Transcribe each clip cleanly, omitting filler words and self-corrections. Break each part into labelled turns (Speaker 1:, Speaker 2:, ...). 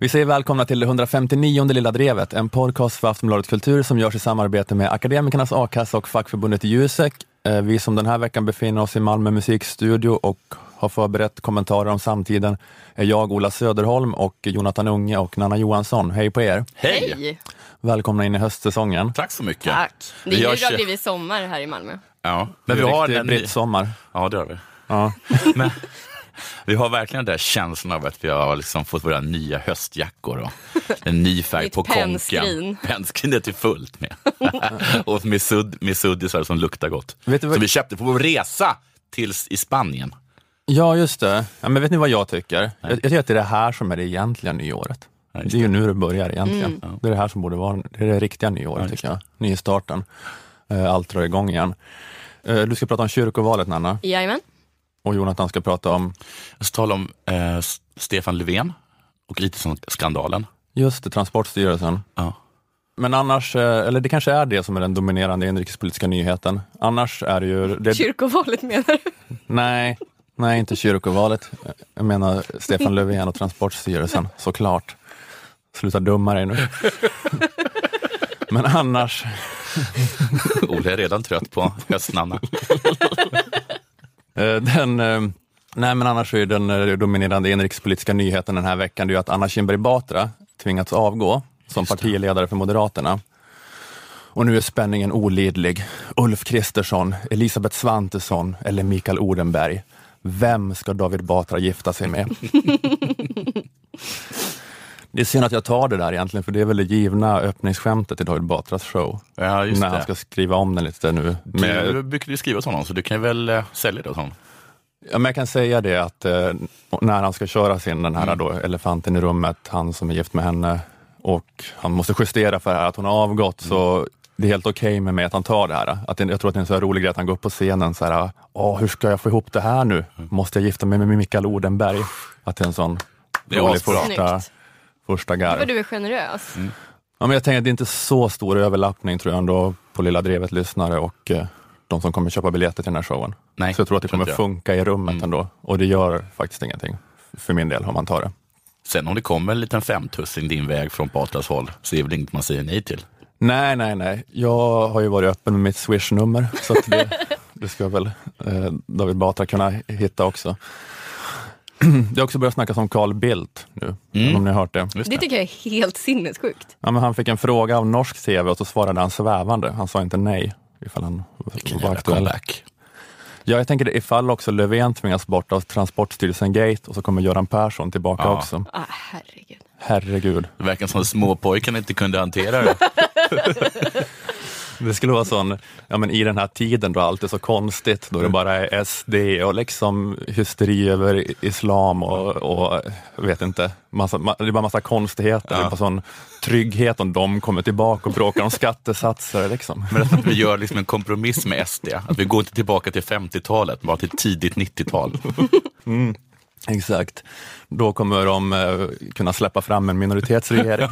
Speaker 1: Vi säger välkomna till det 159:e Lilla Drevet, en podcast för Aftonbladet Kultur som görs i samarbete med Akademikernas A-kassa och fackförbundet Jusek. Vi som den här veckan befinner oss i Malmö musikstudio och har förberett kommentarer om samtiden är jag, Ola Söderholm, och Jonathan Unge och Nanna Johansson. Hej på er!
Speaker 2: Hej!
Speaker 1: Välkomna in i höstsäsongen.
Speaker 3: Tack så mycket.
Speaker 2: Tack. Det är ju bra blivit sommar här i Malmö.
Speaker 3: Ja, men vi har en
Speaker 1: britt sommar.
Speaker 3: Ja, det har vi.
Speaker 1: Ja.
Speaker 3: Men vi har verkligen den där känslan av att vi har liksom fått våra nya höstjackor och en ny färg på konken. Pennskrinet är fullt med. Och med suddisar som luktar gott. Som vi köpte på vår resa i Spanien.
Speaker 1: Ja, just det. Ja, men vet ni vad jag tycker? Jag tycker att det är det här som är det egentliga nyåret. Det är ju nu det börjar egentligen. Det är det här som borde vara det riktiga nyåret, tycker jag. Nystarten. Allt drar igång igen. Du ska prata om kyrkovalet, Nanna.
Speaker 2: Jajamän.
Speaker 1: Och Jonathan ska prata om...
Speaker 3: Jag ska tala om Stefan Löfven och IT-skandalen.
Speaker 1: Just det, Transportstyrelsen.
Speaker 3: Ja.
Speaker 1: Men annars, eller det kanske är det som är den dominerande inrikespolitiska nyheten. Annars är det ju...
Speaker 2: Kyrkovalet menar du?
Speaker 1: Nej, inte kyrkovalet. Jag menar Stefan Löfven och Transportstyrelsen, såklart. Sluta dumma dig nu. Men annars...
Speaker 3: Ola är redan trött på höstnamna.
Speaker 1: Nej, men annars är den dominerande inrikespolitiska nyheten den här veckan det är ju att Anna Kinberg Batra tvingats avgå som partiledare för Moderaterna. Och nu är spänningen olidlig. Ulf Kristersson, Elisabeth Svantesson eller Mikael Odenberg. Vem ska David Batra gifta sig med? Det är synd att jag tar det där egentligen, för det är väl det givna öppningsskämtet i David Batras show.
Speaker 3: Ja, just
Speaker 1: när
Speaker 3: det.
Speaker 1: han ska skriva om den lite nu.
Speaker 3: Du brukar ju skriva till honom, så du kan väl sälja det åt honom.
Speaker 1: Ja, men jag kan säga det att när han ska köra sin den här då, elefanten i rummet, han som är gift med henne, och han måste justera för det här att hon har avgått, så det är helt okej med mig att han tar det här. Jag tror att det är en så här rolig grej att han går upp på scenen så här, hur ska jag få ihop det här nu? Måste jag gifta mig med Mikael Odenberg? Att det är en sån rolig första garv.
Speaker 2: Vad du är generös.
Speaker 1: Ja, men jag tänker att det är inte så stor överlappning, tror jag ändå, på Lilla Drevet lyssnare och de som kommer köpa biljetter till den här showen.
Speaker 3: Nej,
Speaker 1: så jag tror att det kommer funka i rummet ändå. Och det gör faktiskt ingenting för min del om man tar det.
Speaker 3: Sen om det kommer en liten 5-tussing din väg från Batras håll, så är väl inget man säger nej till.
Speaker 1: Nej. Jag har ju varit öppen med mitt Swish-nummer, så att det ska väl David Batra kunna hitta också. Det har också börjat snackas om Carl Bildt nu, om ni har hört det.
Speaker 2: Det tycker jag är helt sinnessjukt.
Speaker 1: Ja, men han fick en fråga av norsk tv och så svarade han svävande. Han sa inte nej ifall han var aktuell. Ja, jag tänker det ifall också Löfven tvingas bort av Transportstyrelsen Gate och så kommer Göran Persson tillbaka också. Herregud.
Speaker 3: Det verkar som att småpojken inte kunde hantera det.
Speaker 1: Det skulle vara sån, ja men i den här tiden då allt är så konstigt, då det bara är SD och liksom hysteri över islam och vet inte, det är bara massa konstigheter, det är bara sån trygghet om de kommer tillbaka och bråkar om skattesatser liksom.
Speaker 3: Men att vi gör liksom en kompromiss med SD, att vi går inte tillbaka till 50-talet, bara till tidigt 90-tal.
Speaker 1: Exakt. Då kommer de kunna släppa fram en minoritetsregering.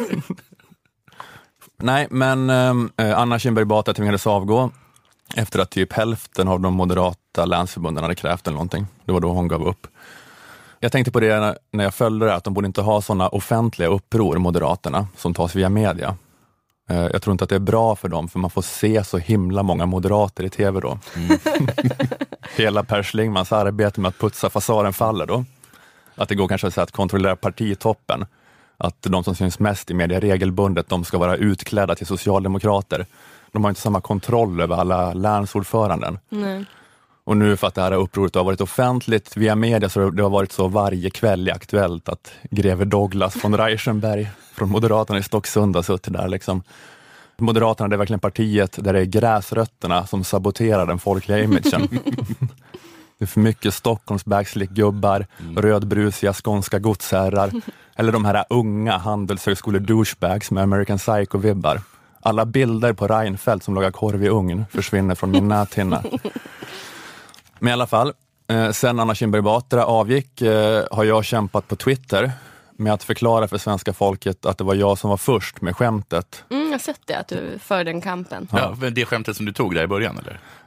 Speaker 1: Nej, men Anna Kinberg Batra tvingades avgå efter att typ hälften av de moderata länsförbunden hade krävt eller någonting. Det var då hon gav upp. Jag tänkte på det när jag följde det, att de borde inte ha sådana offentliga uppror, Moderaterna, som tas via media. Jag tror inte att det är bra för dem, för man får se så himla många moderater i tv då. Hela Per Schlingmans arbete med att putsa fasaden faller då. Att det går kanske så att kontrollera partitoppen. Att de som syns mest i media regelbundet, de ska vara utklädda till socialdemokrater. De har inte samma kontroll över alla länsordföranden.
Speaker 2: Nej.
Speaker 1: Och nu för att det här upproret har varit offentligt via media, så det har varit så varje kväll i Aktuellt att greve Douglas från Reichenberg från Moderaterna i Stocksund har suttit där liksom. Moderaterna, det är verkligen partiet där det är gräsrötterna som saboterar den folkliga imagen. Det är för mycket Stockholms backslick-gubbar, rödbrusiga skånska godsherrar eller de här unga handelshögskole-douchebags med American Psycho-vibbar. Alla bilder på Reinfeldt som lagar korv i ugn försvinner från min näthinna. Men i alla fall, sen Anna Kinberg Batra avgick har jag kämpat på Twitter med att förklara för svenska folket att det var jag som var först med skämtet.
Speaker 2: Jag har sett det, att du för den kampen.
Speaker 3: Ja, det skämtet som du tog där i början, eller?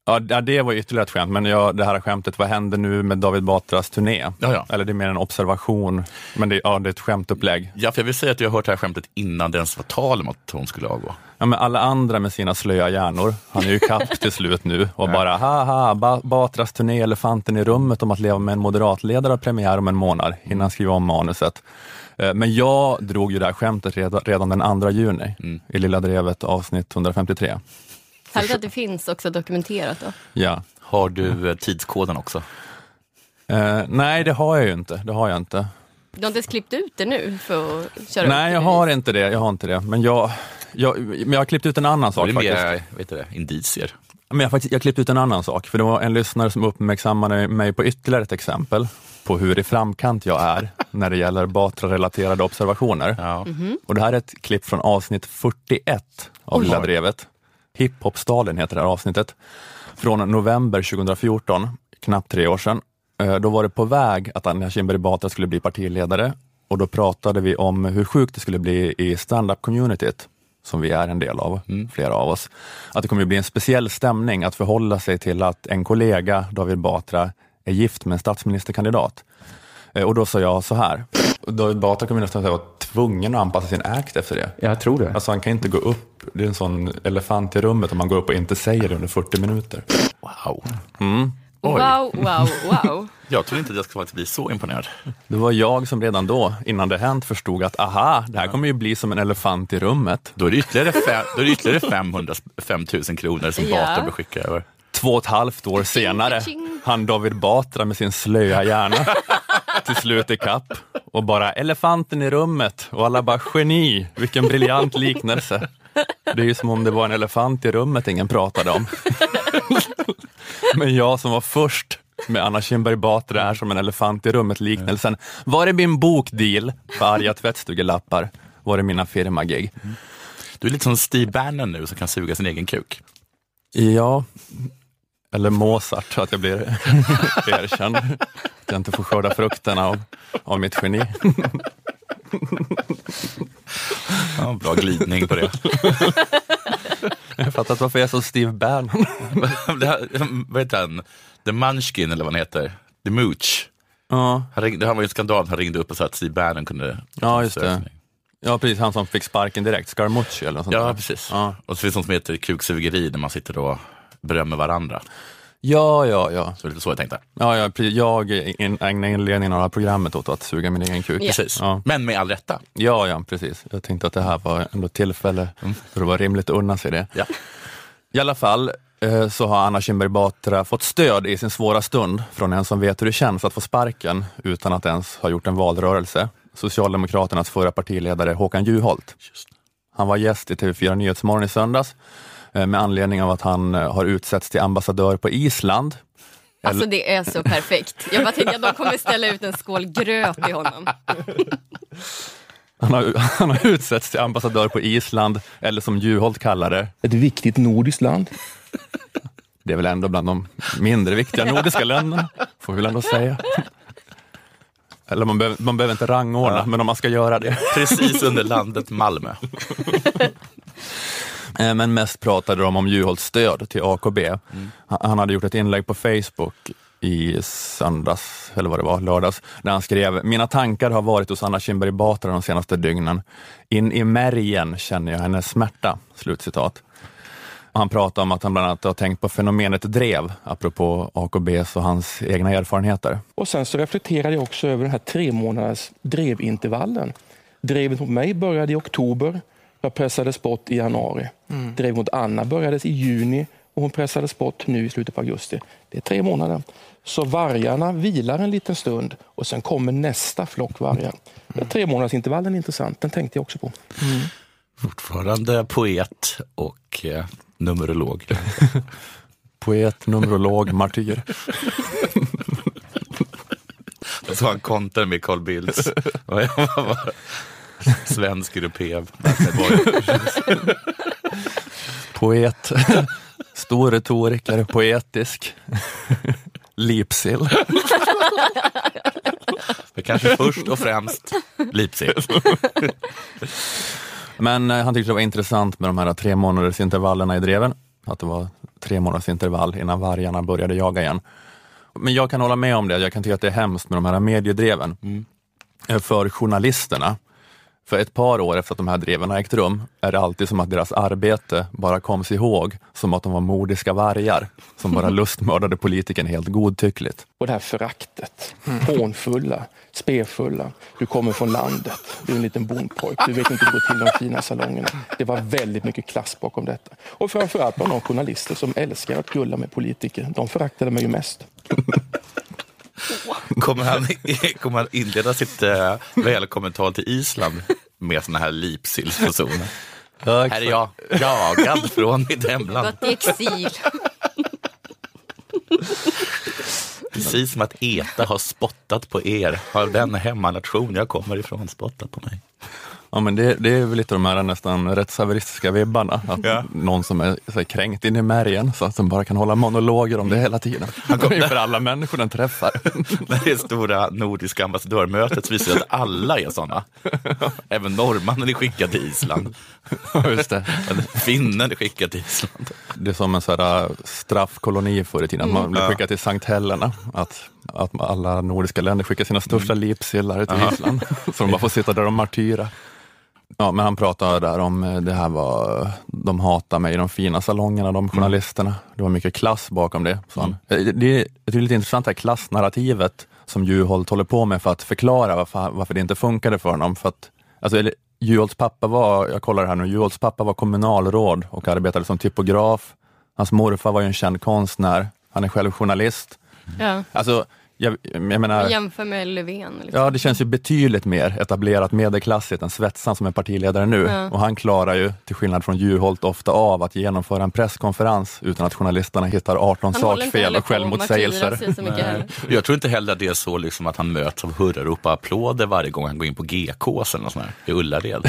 Speaker 1: Ja, det var ytterligare ett skämt, men det här skämtet, vad händer nu med David Batras turné?
Speaker 3: Ja.
Speaker 1: Eller det är mer en observation, men det är ett skämtupplägg.
Speaker 3: Ja, för jag vill säga att jag har hört det här skämtet innan det ens var tal om att hon skulle avgå.
Speaker 1: Ja, men alla andra med sina slöa hjärnor, han är ju kapp till slut nu och bara haha, Batras turné Elefanten i rummet om att leva med en moderatledare och premiär om en månad innan han skriver om manuset. Men jag drog ju det här skämtet redan den 2 juni i Lilla Drevet avsnitt 153.
Speaker 2: Härligt att det finns också dokumenterat då.
Speaker 1: Ja.
Speaker 3: Har du tidskoden också?
Speaker 1: Nej, det har jag ju inte.
Speaker 2: Du har inte ens klippt ut det nu för att köra?
Speaker 1: Nej, jag har inte det. Men jag har klippt ut en annan sak faktiskt.
Speaker 3: Det är mer, indicier.
Speaker 1: Men jag har klippt ut en annan sak. För det var en lyssnare som uppmärksammade mig på ytterligare ett exempel på hur i framkant jag är när det gäller Batra-relaterade observationer.
Speaker 3: Ja.
Speaker 1: Och det här är ett klipp från avsnitt 41 av Lilla Drevet. Hiphop-Stalin heter det här avsnittet. Från november 2014, knappt 3 år sedan. Då var det på väg att Anna Kinberg Batra skulle bli partiledare. Och då pratade vi om hur sjukt det skulle bli i stand-up-communityt, som vi är en del av, flera av oss. Att det kommer att bli en speciell stämning att förhålla sig till att en kollega, David Batra, är gift med en statsministerkandidat. Och då sa jag så här. David Batra kommer nästan att vara tvungen att anpassa sin act efter det.
Speaker 4: Jag tror det.
Speaker 1: Alltså han kan inte gå upp, det är en sån elefant i rummet om man går upp och inte säger det under 40 minuter.
Speaker 3: Wow.
Speaker 2: Wow.
Speaker 3: Jag tror inte att jag ska bli så imponerad.
Speaker 1: Det var jag som redan då, innan det hänt, förstod att det här kommer ju bli som en elefant i rummet.
Speaker 3: Då är det ytterligare 5 000 kronor som Batra bör skicka över.
Speaker 1: 2,5 år senare, han David Batra med sin slöa hjärna till slut i kapp och bara elefanten i rummet och alla bara geni, vilken briljant liknelse. Det är ju som om det var en elefant i rummet ingen pratade om. Men jag som var först med Anna Kinberg Batra är som en elefant i rummet liknelsen. Var det min bokdeal för arga tvättstugelappar? Var det mina firmagig?
Speaker 3: Du är lite som Steve Bannon nu som kan suga sin egen kuk.
Speaker 1: Ja, eller Mozart, att jag blir erkänd. Att jag inte får skörda frukterna av mitt geni.
Speaker 3: Ja, bra glidning på det.
Speaker 1: Jag har fattat varför jag är så Steve Bannon.
Speaker 3: Vad heter han? The Munchkin eller vad han heter? The Mooch.
Speaker 1: Ja.
Speaker 3: Det var ju en skandal. Han ringde upp och sa att Steve Bannon kunde...
Speaker 1: Ja, just det. Ja, precis. Han som fick sparken direkt. Scaramucci eller något sånt.
Speaker 3: Ja, precis. Ja. Och så finns det något som heter kuksugeri när man sitter och berömmer varandra.
Speaker 1: Ja.
Speaker 3: Så det är lite så jag tänkte.
Speaker 1: Ja, jag ägnar inledningen av det här programmet åt att suga min egen kuk.
Speaker 3: Precis. Ja. Men med all rätta.
Speaker 1: Ja, precis. Jag tänkte att det här var ändå tillfälle för det var rimligt att unna sig det.
Speaker 3: Ja.
Speaker 1: I alla fall så har Anna Kinberg Batra fått stöd i sin svåra stund från en som vet hur det känns att få sparken utan att ens ha gjort en valrörelse. Socialdemokraternas förra partiledare Håkan Juholt. Han var gäst i TV4 Nyhetsmorgon i söndags med anledning av att han har utsetts till ambassadör på Island.
Speaker 2: Alltså det är så perfekt. Jag bara tänkte att de kommer ställa ut en skål gröt till honom.
Speaker 1: Han har utsetts till ambassadör på Island, eller som Juholt kallar det.
Speaker 4: Ett viktigt nordiskt land.
Speaker 1: Det är väl ändå bland de mindre viktiga nordiska länderna, får vi väl ändå säga. Eller man behöver inte rangordna, men om man ska göra det.
Speaker 3: Precis under landet Malmö.
Speaker 1: Men mest pratade de om Juholts stöd till AKB. Han hade gjort ett inlägg på Facebook i söndags, eller vad det var, lördags, där han skrev: mina tankar har varit hos Anna Kinberg Batra de senaste dygnen. In i märgen känner jag hennes smärta. Slutcitat. Han pratade om att han bland annat har tänkt på fenomenet drev, apropå AKBs och hans egna erfarenheter.
Speaker 4: Och sen så reflekterade jag också över den här 3 månaders drevintervallen. Drevet mot mig började i oktober, jag pressades bort i januari. Drevet mot Anna började i juni och hon pressades bort nu i slutet på augusti. Det är 3 månader. Så vargarna vilar en liten stund och sen kommer nästa flock vargar. 3 månaders intervallen är intressant, den tänkte jag också på.
Speaker 3: Fortfarande poet och numerolog.
Speaker 1: Poet, numerolog, martyr.
Speaker 3: Så han kontar med Carl Bildts svensk europé.
Speaker 1: Poet, stor retoriker, poetisk. Lipsill.
Speaker 3: Men kanske först och främst Lipsill.
Speaker 1: Men han tyckte det var intressant med de här 3 månaders intervallerna i dreven. Att det var 3 månaders intervall innan vargarna började jaga igen. Men jag kan hålla med om det. Jag kan tycka att det är hemskt med de här mediedreven. För journalisterna. För ett par år efter att de här dreven har ägt rum är det alltid som att deras arbete bara koms ihåg som att de var mordiska vargar som bara lustmördade politiken helt godtyckligt.
Speaker 4: Och det här föraktet, hånfulla, spefulla. Du kommer från landet, du är en liten bondpojk, du vet inte hur det går till de fina salongerna. Det var väldigt mycket klass bakom detta. Och framförallt var de journalister som älskar att gulla med politiker. De föraktade mig ju mest.
Speaker 3: Kommer han inleda sitt välkommental till Island med såna här lipsylspersoner? Här är jag jagad från mitt hemland.
Speaker 2: Gått i exil.
Speaker 3: Precis som att ETA har spottat på er. Har den hemmanation jag kommer ifrån spottat på mig?
Speaker 1: Ja, men det är väl lite de här nästan rättshaveristiska vibbarna. Att någon som är så kränkt in i märgen så att de bara kan hålla monologer om det hela tiden. För alla människor den träffar.
Speaker 3: När det stora nordiska ambassadörmötet så visar att alla är sådana. Även norrmannen är skickad till Island.
Speaker 1: Just det.
Speaker 3: Finnen är skickad till Island.
Speaker 1: Det är som en sån här straffkoloni förr i tiden. Att man blir skickad till Sankt Helena. Att alla nordiska länder skickar sina största lipsillar till Island. Så de bara får sitta där och martyra. Ja, men han pratade där om det här de hatar mig i de fina salongerna, de journalisterna. Det var mycket klass bakom det. Så det är lite intressant det här klassnarrativet som Juholt håller på med för att förklara varför det inte funkade för honom. För att, alltså, Juholts pappa jag kollar här nu, Juholts pappa var kommunalråd och arbetade som typograf. Hans morfar var ju en känd konstnär. Han är själv journalist.
Speaker 2: Ja.
Speaker 1: Alltså, jag menar,
Speaker 2: jämför med Löfven. Liksom.
Speaker 1: Ja, det känns ju betydligt mer etablerat medelklassigt än Svetsson som är partiledare nu. Ja. Och han klarar ju, till skillnad från Juholt, ofta av att genomföra en presskonferens utan att journalisterna hittar 18 sakfel och självmotsägelser.
Speaker 3: Jag tror inte heller det är så liksom att han möts av hurrarop och applåder varje gång han går in på GKs eller något sånt här, i Ullared.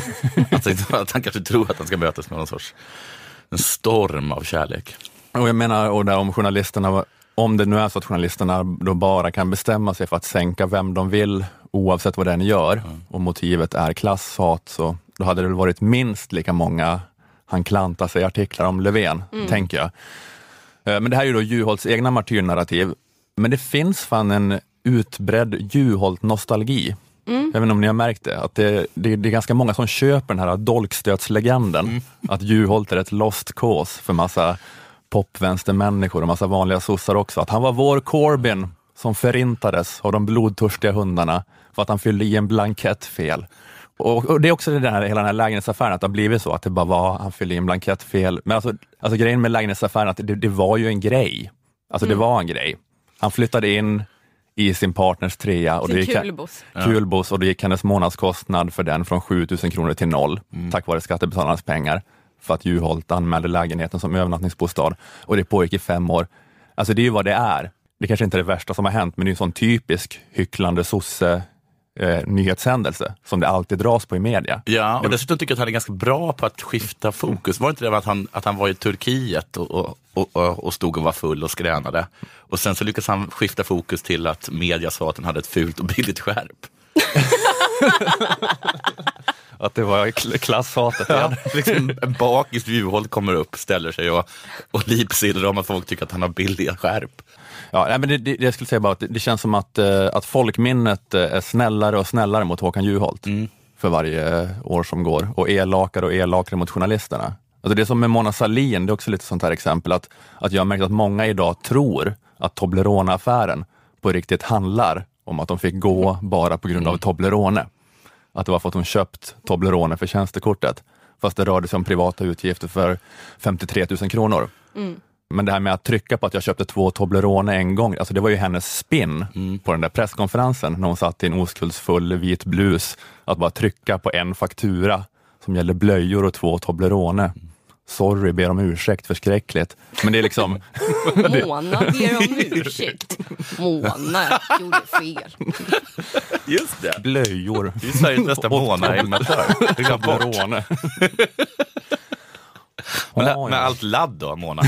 Speaker 3: Alltså, att han kanske tror att han ska mötas med någon sorts en storm av kärlek.
Speaker 1: Och jag menar, och där om journalisterna... Om det nu är så att journalisterna då bara kan bestämma sig för att sänka vem de vill oavsett vad den gör och motivet är klasshat, så då hade det väl varit minst lika många han klantar sig artiklar om Löfven, tänker jag. Men det här är ju då Juholts egna martyrnarrativ. Men det finns fan en utbredd Juholt-nostalgi. Jag vet inte om ni har märkt det. Att det är ganska många som köper den här dolkstötslegenden. Att Juholt är ett lost cause för massa popvänstermänniskor och massa vanliga sossar också. Att han var vår Corbyn som förintades av de blodtörstiga hundarna för att han fyllde i en blankett fel. Och det är också hela den här lägenhetsaffären att det har blivit så att det bara var han fyllde i en blankett fel. Men alltså grejen med lägenhetsaffären att det var ju en grej. Alltså det var en grej. Han flyttade in i sin partners trea och kulbuss och då gick hennes månadskostnad för den från 7 000 kronor till 0 tack vare skattebetalarnas pengar. För att Juholt anmälde lägenheten som övernattningsbostad. Och det pågick i 5 år. Alltså det är ju vad det är. Det kanske inte är det värsta som har hänt, men det är en sån typisk hycklande sosse nyhetshändelse som det alltid dras på i media.
Speaker 3: Ja, och dessutom tycker jag att han är ganska bra på att skifta fokus. Var inte det att han var i Turkiet och stod och var full och skränade. Och sen så lyckas han skifta fokus till att media sa att han hade ett fult och billigt skärp.
Speaker 1: Att det var klasshatet.
Speaker 3: Ja, liksom en bakis Juholt kommer upp, ställer sig och lipsidor om att folk tycker att han har billiga skärp.
Speaker 1: Ja, men jag skulle säga bara att det känns som att folkminnet är snällare och snällare mot Håkan Juholt för varje år som går. Och elakare mot journalisterna. Alltså det är som med Mona Sahlin, det är också lite sånt här exempel. Att jag har märkt att många idag tror att Toblerone-affären på riktigt handlar om att de fick gå bara på grund av Toblerone. Att det var för att hon köpt Toblerone för tjänstekortet. Fast det rörde sig om privata utgifter för 53 000 kronor. Men det här med att trycka på att jag köpte 2 Toblerone en gång, alltså det var ju hennes spin på den där presskonferensen när hon satt i en oskuldsfull vit blus. Att bara trycka på en faktura som gäller blöjor och 2 Toblerone. Sorry, ber om ursäkt, förskräckligt. Men det är liksom...
Speaker 2: Mona ber om ursäkt. Mona gjorde fel.
Speaker 3: Just det.
Speaker 1: Blöjor.
Speaker 3: Det är Sveriges nästa Mona-imitatör.
Speaker 1: Toblerone.
Speaker 3: Med allt ladd då, Mona.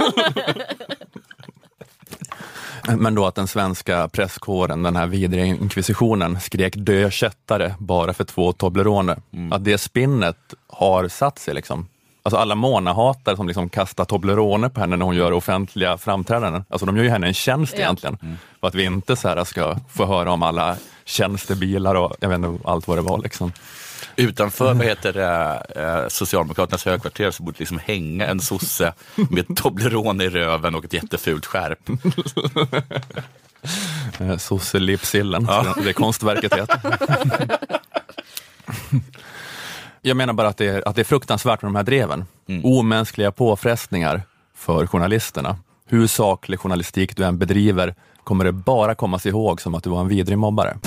Speaker 1: Men då att den svenska presskåren, den här vidriga inkvisitionen, skrek dö kättare bara för 2 Toblerone. Att det spinnet har satt sig liksom. Alltså alla Mona-hatare som liksom kastar Toblerone på henne när hon gör offentliga framträdanden. Alltså de gör ju henne en tjänst egentligen. För att vi inte så här ska få höra om alla tjänstebilar och jag vet inte allt vad det var liksom.
Speaker 3: Utanför, vad heter det, Socialdemokraternas högkvarter så borde liksom hänga en sosse med Toblerone i röven och ett jättefult skärp.
Speaker 1: Sosse-lipsillen, det konstverket heter. Jag menar bara att det är fruktansvärt med de här dreven. Omänskliga påfrestningar för journalisterna. Hur saklig journalistik du än bedriver kommer det bara komma sig ihåg som att du var en vidrig mobbare.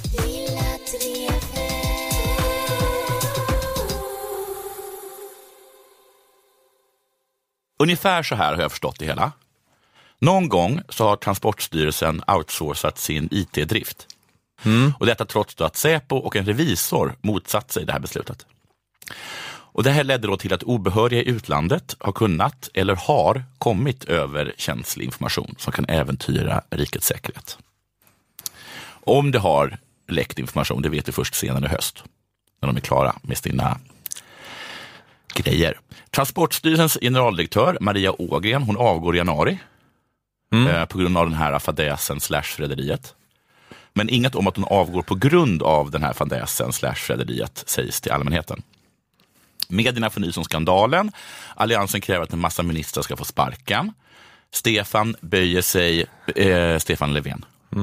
Speaker 3: Ungefär så här har jag förstått det hela. Någon gång så har Transportstyrelsen outsourcat sin IT-drift. Och detta trots då att Säpo och en revisor motsatt sig det här beslutet. Och det här ledde då till att obehöriga i utlandet har kunnat eller har kommit över känslig information som kan äventyra rikets säkerhet. Om det har läckt information, det vet vi först senare i höst när de är klara med sina grejer. Transportstyrelsens generaldirektör Maria Ågren, hon avgår i januari på grund av den här fadäsen /rederiet. Men inget om att hon avgår på grund av den här fadäsen /rederiet sägs till allmänheten. Medierna får nys om skandalen. Alliansen kräver att en massa ministrar ska få sparken. Stefan Löfven.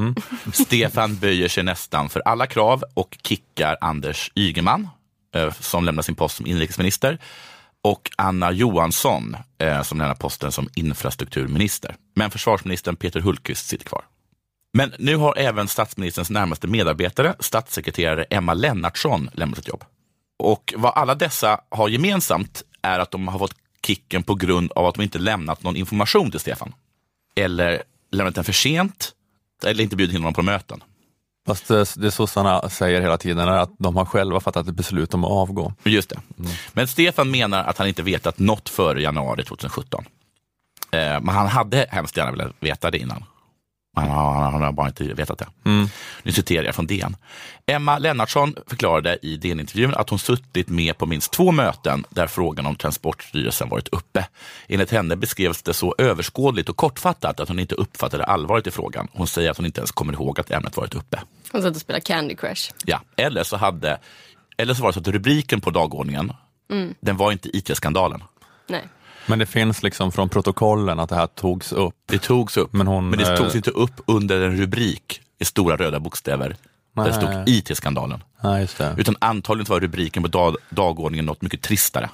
Speaker 3: Stefan böjer sig nästan för alla krav och kickar Anders Ygeman som lämnar sin post som inrikesminister och Anna Johansson som lämnar posten som infrastrukturminister. Men försvarsministern Peter Hultqvist sitter kvar. Men nu har även statsministerns närmaste medarbetare, statssekreterare Emma Lennartsson, lämnat ett jobb. Och vad alla dessa har gemensamt är att de har fått kicken på grund av att de inte lämnat någon information till Stefan. Eller lämnat den för sent, eller inte bjudit in honom på möten.
Speaker 1: Fast det sossarna säger hela tiden är att de har själva fattat ett beslut om att avgå.
Speaker 3: Just det. Men Stefan menar att han inte vetat något före januari 2017. Men han hade hemskt gärna velat veta det innan. Han har bara inte vetat det. Nu citerar jag från DN. Emma Lennartsson förklarade i DN-intervjun att hon suttit med på minst 2 möten där frågan om Transportstyrelsen varit uppe. Enligt henne beskrevs det så överskådligt och kortfattat att hon inte uppfattade allvaret i frågan. Hon säger att hon inte ens kommer ihåg att ämnet varit uppe.
Speaker 2: Hon satt och spelade Candy Crush.
Speaker 3: Ja, eller så var det så att rubriken på dagordningen, den var inte IT-skandalen.
Speaker 2: Nej.
Speaker 1: Men det finns liksom från protokollen att det här togs upp.
Speaker 3: Det togs upp, men det togs inte upp under en rubrik i stora röda bokstäver. Där det stod IT-skandalen.
Speaker 1: Ja, just det.
Speaker 3: Utan antagligen var rubriken på dagordningen något mycket tristare.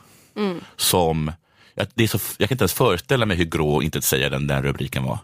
Speaker 3: Som, jag kan inte ens föreställa mig hur grå och inte säga den rubriken var.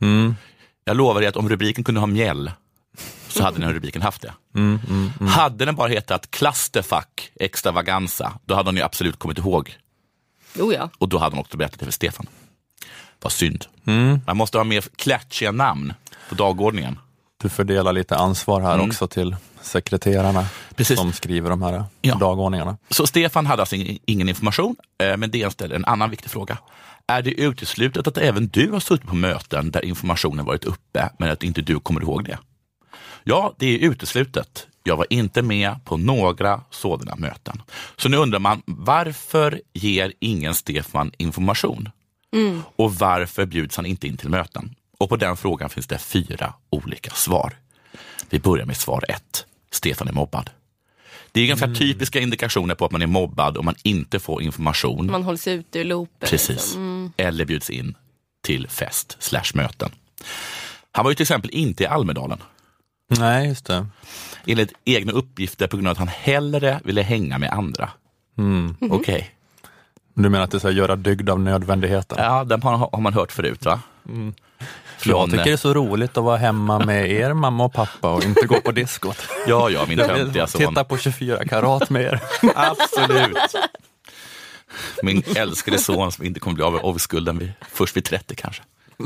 Speaker 3: Jag lovar dig att om rubriken kunde ha mjäll så hade den rubriken haft det. Hade den bara hetat Clusterfuck extravaganza, då hade hon ju absolut kommit ihåg.
Speaker 2: Jo, ja.
Speaker 3: Och då hade hon också berättat det för Stefan. Vad synd. Man måste ha mer klatschiga namn på dagordningen.
Speaker 1: Du fördelar lite ansvar här också till sekreterarna som skriver de här dagordningarna.
Speaker 3: Så Stefan hade alltså ingen information, men det ställer en annan viktig fråga. Är det uteslutet att även du har suttit på möten där informationen varit uppe men att inte du kommer ihåg det? Ja, det är uteslutet. Jag var inte med på några sådana möten. Så nu undrar man, varför ger ingen Stefan information? Och varför bjuds han inte in till möten? Och på den frågan finns det 4 olika svar. Vi börjar med svar 1. Stefan är mobbad. Det är ganska typiska indikationer på att man är mobbad om man inte får information.
Speaker 2: Man hålls ute ur loopen.
Speaker 3: Precis. Eller bjuds in till fest /möten. Han var ju till exempel inte i Almedalen.
Speaker 1: Nej, just det.
Speaker 3: Enligt egna uppgifter på grund av att han hellre ville hänga med andra. Okej.
Speaker 1: Du menar att det ska göra dygd av nödvändigheten?
Speaker 3: Ja, den har man hört förut, va?
Speaker 1: Jag tycker det är så roligt att vara hemma med er mamma och pappa och inte gå på diskot.
Speaker 3: Ja, min töntiga son.
Speaker 1: Titta på 24 karat med er.
Speaker 3: Absolut. Min älskade son som inte kommer bli av skulden först vid 30 kanske.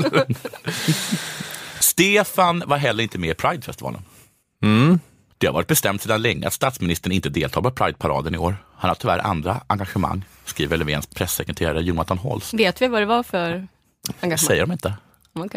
Speaker 3: Stefan var heller inte med i Pride-festivalen. Det har varit bestämt sedan länge att statsministern inte deltar på Pride-paraden i år. Han har tyvärr andra engagemang, skriver Löfvens pressekreterare Jonathan Holst.
Speaker 2: Vet vi vad det var för engagemang?
Speaker 3: Säger de inte.
Speaker 2: Okay.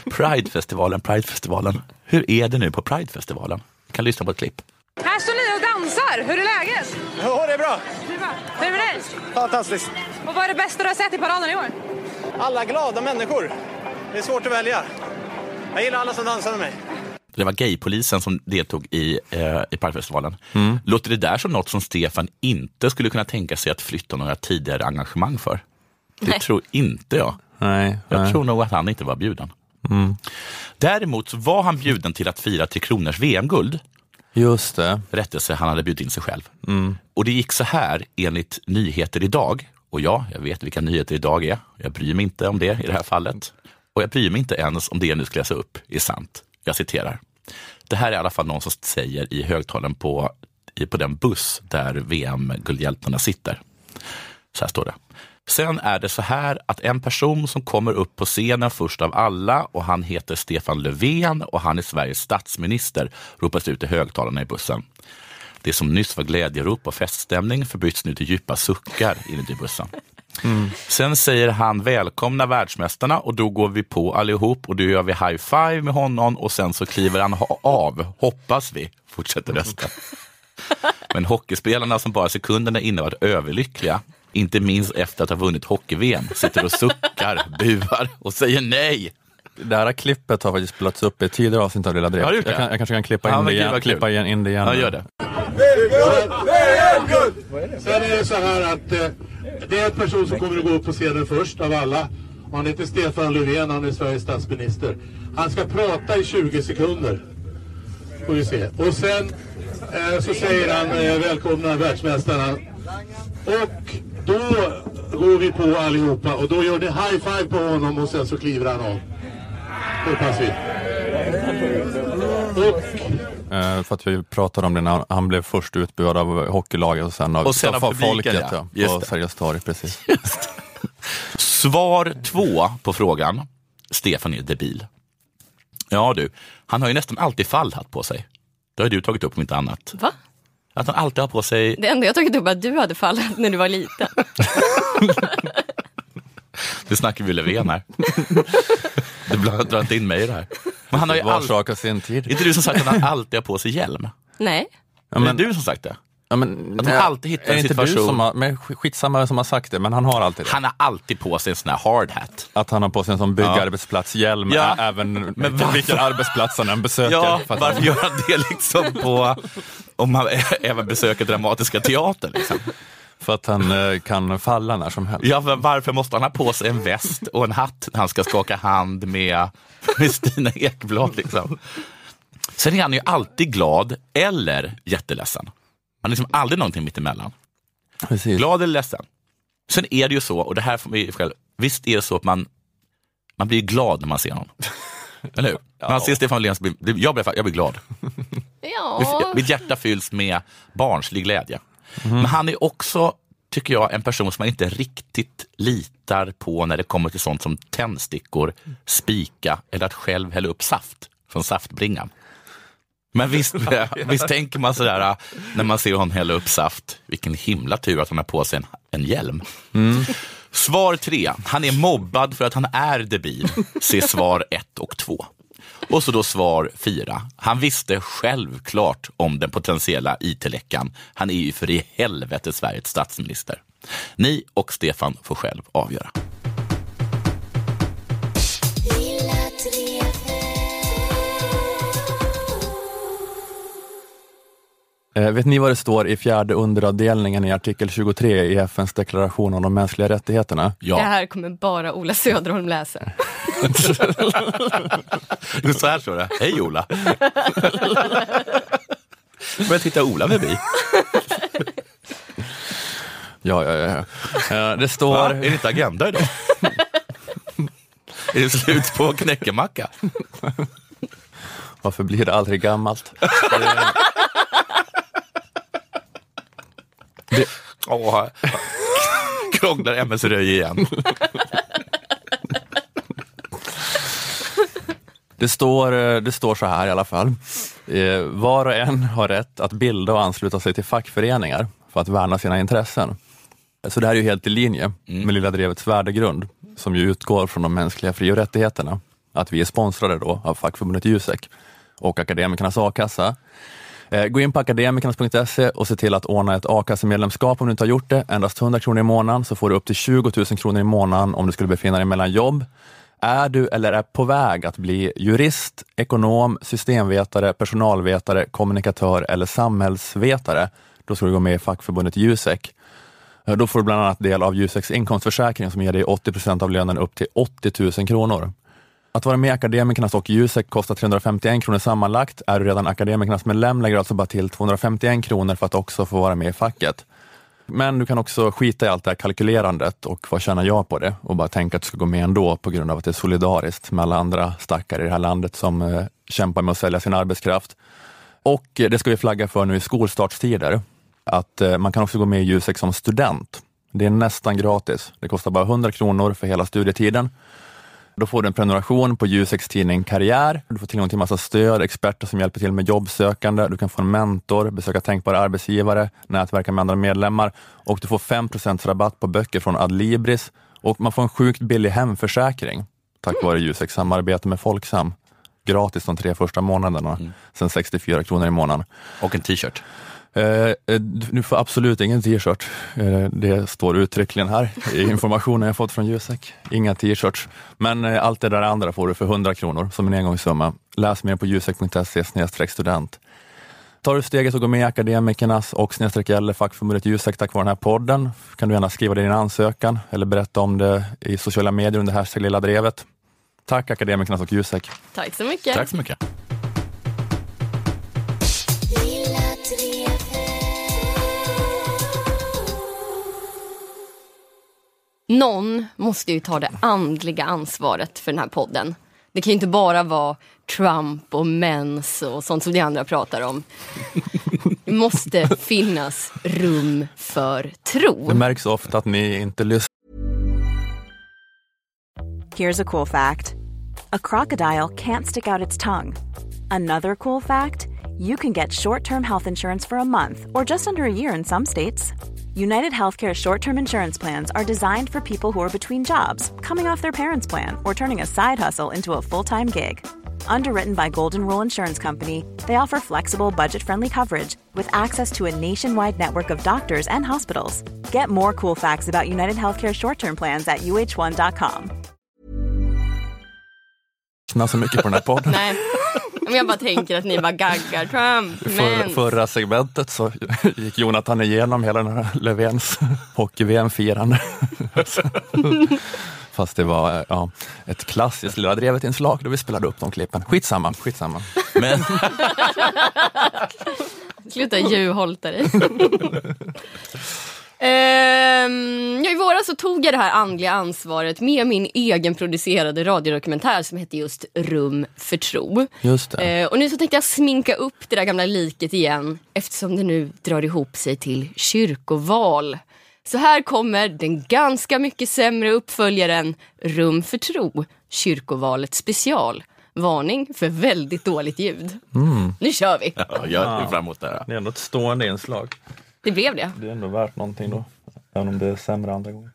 Speaker 3: Pride-festivalen. Hur är det nu på Pride-festivalen? Vi kan lyssna på ett klipp.
Speaker 5: Här står ni och dansar! Hur är läget?
Speaker 6: Ja, det är bra.
Speaker 5: Hur är det med dig?
Speaker 6: Fantastiskt.
Speaker 5: Och vad är det bästa du har sett i paraden i år?
Speaker 6: Alla glada människor. Det är svårt att välja. Jag gillar alla som dansar med mig.
Speaker 3: Det var gaypolisen som deltog i Parkfestivalen. Låter det där som något som Stefan inte skulle kunna tänka sig att flytta några tidigare engagemang för? Det tror inte jag. Jag tror nog att han inte var bjuden. Däremot så var han bjuden till att fira 3 Kronors VM-guld.
Speaker 1: Just det.
Speaker 3: Rättelse, han hade bjudit in sig själv. Och det gick så här enligt Nyheter idag. Och ja, jag vet vilka Nyheter idag är. Jag bryr mig inte om det i det här fallet. Och jag bryr mig inte ens om det jag nu ska läsa upp är sant. Jag citerar. Det här är i alla fall någon som säger i högtalen på den buss där VM-guldhjältarna sitter. Så här står det. Sen är det så här att en person som kommer upp på scenen först av alla och han heter Stefan Löfven och han är Sveriges statsminister ropas ut i högtalarna i bussen. Det som nyss var glädjerop och feststämning förbyts nu till djupa suckar inuti bussen. Sen säger han välkomna världsmästarna och då går vi på allihop och då gör vi high five med honom och sen så kliver han av, hoppas vi, fortsätter rösten. Men hockeyspelarna som bara sekunderna inne var överlyckliga, inte minst efter att ha vunnit hockey-VM, sitter och suckar, buar och säger nej.
Speaker 1: Det här klippet har faktiskt spelats upp i tidigare avsnitt av Lilla Drevet. Jag kanske kan klippa in det igen.
Speaker 3: Ja, gör det.
Speaker 7: Sen är det så här att det är en person som kommer att gå upp på scenen först av alla. Han heter Stefan Löfven, han är Sveriges statsminister. Han ska prata i 20 sekunder. Får vi se. Och sen så säger han välkomna världsmästarna. Och då går vi på allihopa och då gör ni high five på honom och sen så kliver han av. Hoppas vi.
Speaker 1: För att vi pratade om det när han blev först utbuad av hockeylaget och sen av folket på Sergels torg, precis.
Speaker 3: Svar 2 på frågan. Stefan är debil. Ja du, han har ju nästan alltid fallhatt på sig. Det har du tagit upp om inte annat.
Speaker 2: Va?
Speaker 3: Att han alltid har på sig...
Speaker 2: Det enda jag tagit upp är att du hade fallit när du var liten.
Speaker 3: Det snackar vi Löfven här. Du drar inte in mig i det här. Men han har ju
Speaker 1: alltid sin tid.
Speaker 3: Inte du som sagt att han alltid har på sig hjälm?
Speaker 2: Nej.
Speaker 3: Ja, men det är du som sagt det.
Speaker 1: Ja, men,
Speaker 3: att han alltid hittar en situation.
Speaker 1: Men skitsamma som har sagt det, men han har alltid det.
Speaker 3: Han har alltid på sig en sån här hard hat.
Speaker 1: Att han har på sig en sån byggarbetsplatshjälm, även vilken arbetsplats han än besöker.
Speaker 3: Ja, varför gör han det liksom på, om han även besöker Dramatiska teatern liksom?
Speaker 1: För att han kan falla när som helst.
Speaker 3: Ja, varför måste han ha på sig en väst och en hatt när han ska skaka hand med Stina Ekblad liksom? Sen är han ju alltid glad eller jätteledsen. Han är liksom aldrig någonting mittemellan.
Speaker 1: Precis.
Speaker 3: Glad eller ledsen. Sen är det ju så, och det här får vi själv, visst är det så att man blir glad när man ser honom. Eller hur? Ja. När man ser Stefan Löfven, jag blir glad.
Speaker 2: Ja.
Speaker 3: Mitt hjärta fylls med barnslig glädje. Men han är också, tycker jag, en person som man inte riktigt litar på när det kommer till sånt som tändstickor, spika eller att själv hälla upp saft från saftbringan. Men visst tänker man sådär när man ser honom hälla upp saft, vilken himla tur att han har på sig en hjälm. Svar 3. Han är mobbad för att han är debil. Se svar 1 och 2. Och så då svar 4. Han visste självklart om den potentiella IT-läckan. Han är ju för i helvete Sveriges statsminister. Ni och Stefan får själv avgöra.
Speaker 1: Vet ni vad det står i 4:e underavdelningen i artikel 23 i FNs deklaration om de mänskliga rättigheterna?
Speaker 2: Ja. Det här kommer bara Ola Söderholm läsa.
Speaker 3: Så här står det. Hej Ola. Börjar titta Ola förbi.
Speaker 1: Ja. Det står...
Speaker 3: Är det inte agenda idag? Är det slut på knäckemacka?
Speaker 1: Varför blir det aldrig gammalt?
Speaker 3: Krånglar MS Röj igen.
Speaker 1: Det står så här i alla fall. Var och en har rätt att bilda och ansluta sig till fackföreningar för att värna sina intressen. Så det här är ju helt i linje med Lilla Drevets värdegrund som ju utgår från de mänskliga fri- och rättigheterna. Att vi är sponsrade då av fackförbundet Jusek och akademikernas a-kassa. Gå in på akademikernas.se och se till att ordna ett a-kassemedlemskap om du inte har gjort det. Endast 100 kronor i månaden, så får du upp till 20 000 kronor i månaden om du skulle befinna dig mellan jobb. Är du eller är på väg att bli jurist, ekonom, systemvetare, personalvetare, kommunikatör eller samhällsvetare, då ska du gå med i fackförbundet Jusek. Då får du bland annat del av Juseks inkomstförsäkring som ger dig 80% av lönen upp till 80 000 kronor. Att vara med i Akademikernas och Jusek kostar 351 kronor sammanlagt. Är du redan Akademikernas medlem lägger alltså bara till 251 kronor för att också få vara med i facket. Men du kan också skita i allt det här kalkylerandet och vad tjänar jag på det och bara tänka att du ska gå med ändå på grund av att det är solidariskt med alla andra stackare i det här landet som kämpar med att sälja sin arbetskraft. Och det ska vi flagga för nu i skolstartstider, att man kan också gå med i Jusek som student. Det är nästan gratis. Det kostar bara 100 kronor för hela studietiden. Då får du en prenumeration på Juseks tidning Karriär. Du får tillgång till en massa stöd, experter som hjälper till med jobbsökande. Du kan få en mentor, besöka tänkbara arbetsgivare, nätverka med andra medlemmar. Och du får 5% rabatt på böcker från Adlibris. Och man får en sjukt billig hemförsäkring tack vare Juseks samarbete med Folksam. Gratis de 3 första månaderna, sen 64 kronor i månaden.
Speaker 3: Och en t-shirt.
Speaker 1: Du får absolut ingen t-shirt. Det står uttryckligen här i informationen jag fått från Jusek. Inga t-shirts. Men allt det där andra får du för 100 kronor som en engångssumma. Läs mer på jusek.se/student. Tar du steget och går med i Akademikernas och /eller fackförbundet Jusek tack vare den här podden, kan du gärna skriva din ansökan eller berätta om det i sociala medier under hashtag Lilla Drevet. Tack Akademikernas och Jusek.
Speaker 2: Tack så mycket.
Speaker 3: Tack så mycket.
Speaker 2: Någon måste ju ta det andliga ansvaret för den här podden. Det kan ju inte bara vara Trump och mens och sånt som de andra pratar om. Det måste finnas rum för tro.
Speaker 1: Det märks ofta att ni inte lyssnar.
Speaker 8: Here's a cool fact. A crocodile can't stick out its tongue. Another cool fact, you can get short-term health insurance for a month or just under a year in some states. United Healthcare short-term insurance plans are designed for people who are between jobs, coming off their parents' plan, or turning a side hustle into a full-time gig. Underwritten by Golden Rule Insurance Company, they offer flexible, budget-friendly coverage with access to a nationwide network of doctors and hospitals. Get more cool facts about United Healthcare short-term plans at uh1.com.
Speaker 1: Så mycket på den här podden.
Speaker 2: Nej, men jag bara tänker att ni bara gaggar Trump.
Speaker 1: Förra segmentet så gick Jonathan igenom hela den här Löfvens hockey-VM-firande. Fast det var ett klassiskt Lilla Drevet-inslag då vi spelade upp de klippen. Skitsamma. Men...
Speaker 2: Sluta djurhållta dig. I våras så tog jag det här andliga ansvaret med min egen producerade radiodokumentär som heter just Rum för tro.
Speaker 1: Just det.
Speaker 2: Och nu så tänkte jag sminka upp det där gamla liket igen eftersom det nu drar ihop sig till kyrkoval. Så här kommer den ganska mycket sämre uppföljaren Rum för tro, kyrkovalet special. Varning för väldigt dåligt ljud. Nu kör vi.
Speaker 3: Ja, jag är fram emot det här.
Speaker 1: Det är ändå ett stående inslag.
Speaker 2: Det blev det.
Speaker 1: Det är ändå värt någonting då. Även om det är sämre andra gånger.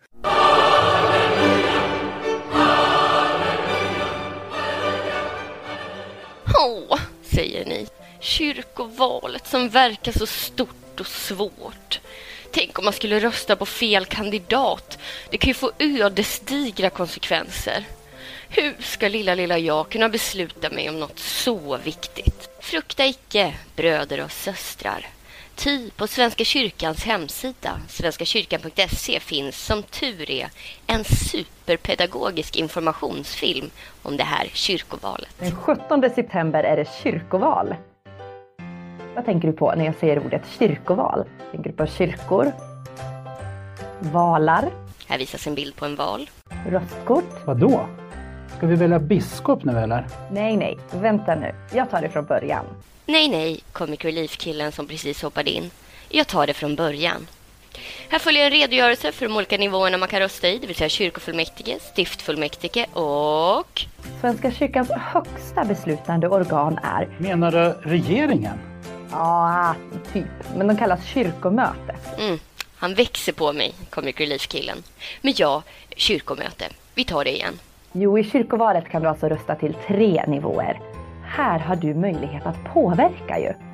Speaker 2: Säger ni. Kyrkovalet som verkar så stort och svårt. Tänk om man skulle rösta på fel kandidat. Det kan ju få ödesdigra konsekvenser. Hur ska lilla jag kunna besluta mig om något så viktigt? Frukta icke, bröder och systrar. På Svenska kyrkans hemsida, svenskakyrkan.se, finns som tur är en superpedagogisk informationsfilm om det här kyrkovalet.
Speaker 9: Den 17 september är det kyrkoval. Vad tänker du på när jag säger ordet kyrkoval? Tänker du på kyrkor? Valar?
Speaker 2: Här visas en bild på en val.
Speaker 9: Röstkort?
Speaker 10: Vadå? Ska vi välja biskop nu eller?
Speaker 9: Nej, vänta nu. Jag tar det från början.
Speaker 2: Nej, Comic Relief-killen som precis hoppade in. Jag tar det från början. Här följer en redogörelse för de olika nivåerna man kan rösta i, det vill säga kyrkofullmäktige, stiftfullmäktige och...
Speaker 9: Svenska kyrkans högsta beslutande organ är...
Speaker 10: Menar du regeringen?
Speaker 9: Ja, typ. Men de kallas kyrkomöte.
Speaker 2: Han växer på mig, Comic Relief-killen. Men ja, kyrkomöte. Vi tar det igen.
Speaker 9: Jo, i kyrkovalet kan du alltså rösta till 3 nivåer. Här har du möjlighet att påverka ju.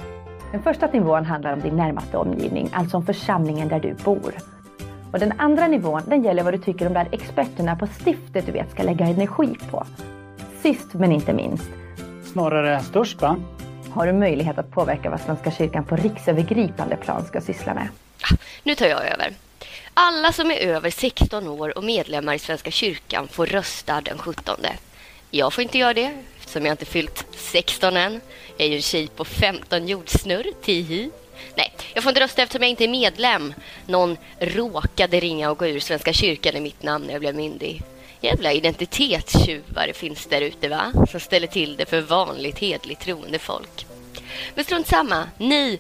Speaker 9: Den första nivån handlar om din närmaste omgivning, alltså om församlingen där du bor. Och den andra nivån, den gäller vad du tycker om där experterna på stiftet du vet ska lägga energi på. Sist men inte minst.
Speaker 10: Snarare störst, va?
Speaker 9: Har du möjlighet att påverka vad Svenska kyrkan på riksövergripande plan ska syssla med?
Speaker 2: Nu tar jag över. Alla som är över 16 år och medlemmar i Svenska kyrkan får rösta den 17. Jag får inte göra det eftersom jag inte fyllt 16 än. Jag är ju en tjej på 15 jordsnurr, tihi. Nej, jag får inte rösta eftersom jag inte är medlem. Någon råkade ringa och gå ur Svenska kyrkan i mitt namn när jag blev myndig. Jävla identitetstjuvar finns där ute, va? Som ställer till det för vanligt hedligt troende folk. Men strunt samma, ni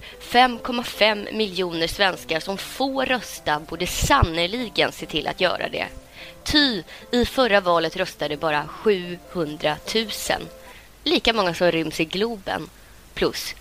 Speaker 2: 5,5 miljoner svenskar som får rösta borde sannoliken se till att göra det. Ty i förra valet röstade bara 700 000. Lika många som ryms i Globen, plus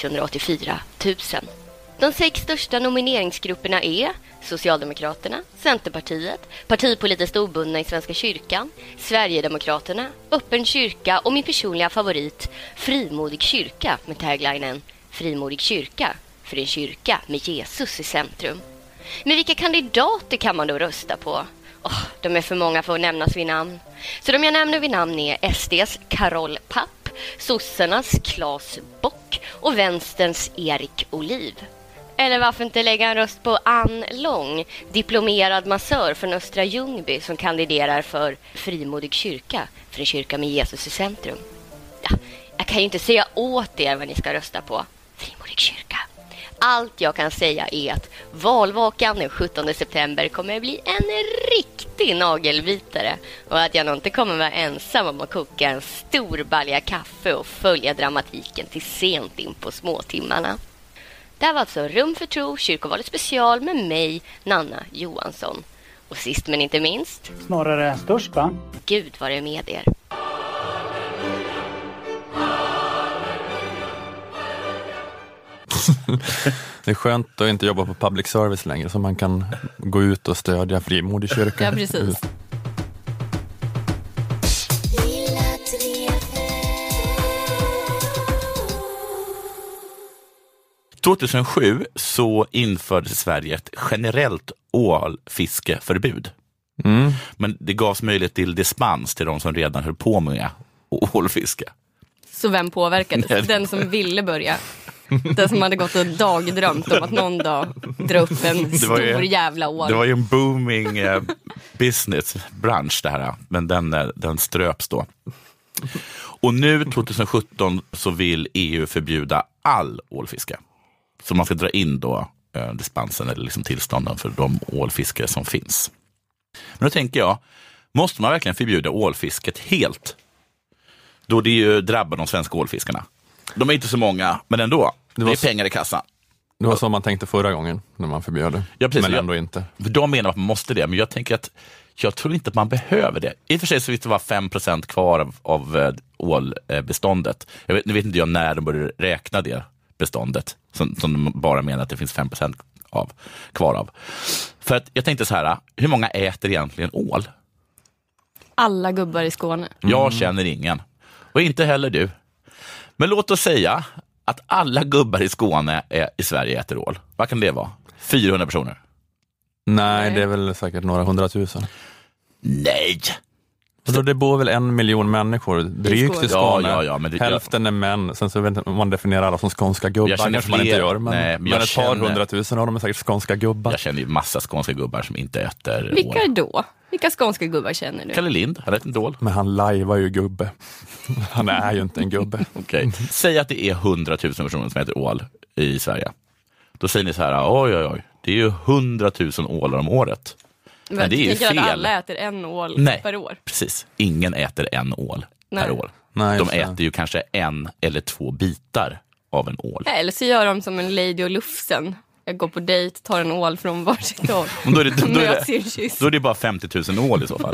Speaker 2: 684 000. De 6 största nomineringsgrupperna är Socialdemokraterna, Centerpartiet, partipolitiskt obundna i Svenska kyrkan, Sverigedemokraterna, Öppen kyrka och min personliga favorit, Frimodig kyrka med taglinen Frimodig kyrka, för en kyrka med Jesus i centrum. Men vilka kandidater kan man då rösta på? De är för många för att nämnas vid namn. Så de jag nämner vid namn är SDs Carol Papp, Sossarnas Claes Bock och Vänsterns Erik Oliv. Eller varför inte lägga en röst på Ann Lång, diplomerad massör från Östra Ljungby som kandiderar för Frimodig kyrka, för en kyrka med Jesus i centrum. Ja, jag kan ju inte säga åt er vad ni ska rösta på. Frimodig kyrka. Allt jag kan säga är att valvakan den 17 september kommer att bli en riktig nagelbitare och att jag nog inte kommer vara ensam om att koka en stor balja kaffe och följa dramatiken till sent in på småtimmarna. Det här var alltså Rum för tro, kyrkovalet special med mig, Nanna Johansson. Och sist men inte minst...
Speaker 10: Snarare störst, va?
Speaker 2: Gud var det med er.
Speaker 1: Det är skönt att inte jobba på public service längre så man kan gå ut och stödja Frimodig kyrka.
Speaker 11: Ja, precis.
Speaker 3: 2007 så infördes i Sverige ett generellt ålfiskeförbud. Men det gavs möjlighet till dispens till de som redan höll på med ålfiske.
Speaker 11: Så vem påverkades? Den som ville börja. Den som hade gått och dagdrömt om att någon dag dra upp en stor jävla ål.
Speaker 3: Det var ju en booming businessbransch det här, men den ströps då. Och nu 2017 så vill EU förbjuda all ålfiske. Så man ska dra in då dispensen eller liksom tillstånden för de ålfiske som finns. Men då tänker jag, måste man verkligen förbjuda ålfisket helt? Då det ju drabbar de svenska ålfiskarna. De är inte så många, men ändå. Det är pengar i kassan.
Speaker 1: Det var så man tänkte förra gången när man förbjöd det.
Speaker 3: Ja, precis,
Speaker 1: men ändå inte.
Speaker 3: För de menar att man måste det, men jag tänker att jag tror inte att man behöver det. I och för sig så visst det var 5% kvar av ålbeståndet. Nu vet inte jag när de började räkna det beståndet. Som de bara menar att det finns 5% kvar av. För att jag tänkte så här, hur många äter egentligen ål?
Speaker 11: Alla gubbar i Skåne.
Speaker 3: Jag känner ingen. Och inte heller du. Men låt oss säga att alla gubbar i Skåne i Sverige äter ål. Vad kan det vara? 400 personer?
Speaker 1: Nej, det är väl säkert några 100 000.
Speaker 3: Nej!
Speaker 1: Så det bor väl 1 miljon människor drygt i Skåne.
Speaker 3: Ja, men
Speaker 1: hälften är män. Sen så vet inte, man definierar alla som skånska gubbar. Kanske man inte gör. Men ett par 100 000 av dem är säkert skånska gubbar.
Speaker 3: Jag känner ju massa skånska gubbar som inte äter
Speaker 11: Vilka
Speaker 3: ål.
Speaker 11: då? Vilka skånska gubbar känner du?
Speaker 3: Kalle Lind, han äter inte ål.
Speaker 1: Men han lajvar ju gubbe. Han är ju inte en gubbe.
Speaker 3: Okej. Säg att det är 100 000 personer som äter ål i Sverige. Då säger ni så här, oj. Det är ju 100 000 ålar om året. Men det är ju fel.
Speaker 11: Alla äter en ål per år.
Speaker 3: Precis. Ingen äter en ål per år.
Speaker 1: Nej,
Speaker 3: de äter ju kanske 1 eller 2 bitar av en ål.
Speaker 11: Eller så gör de som en Lady och Lufsen. Jag går på dejt, tar en ål från varsitt håll.
Speaker 3: Då är det bara 50 000 ål i så fall.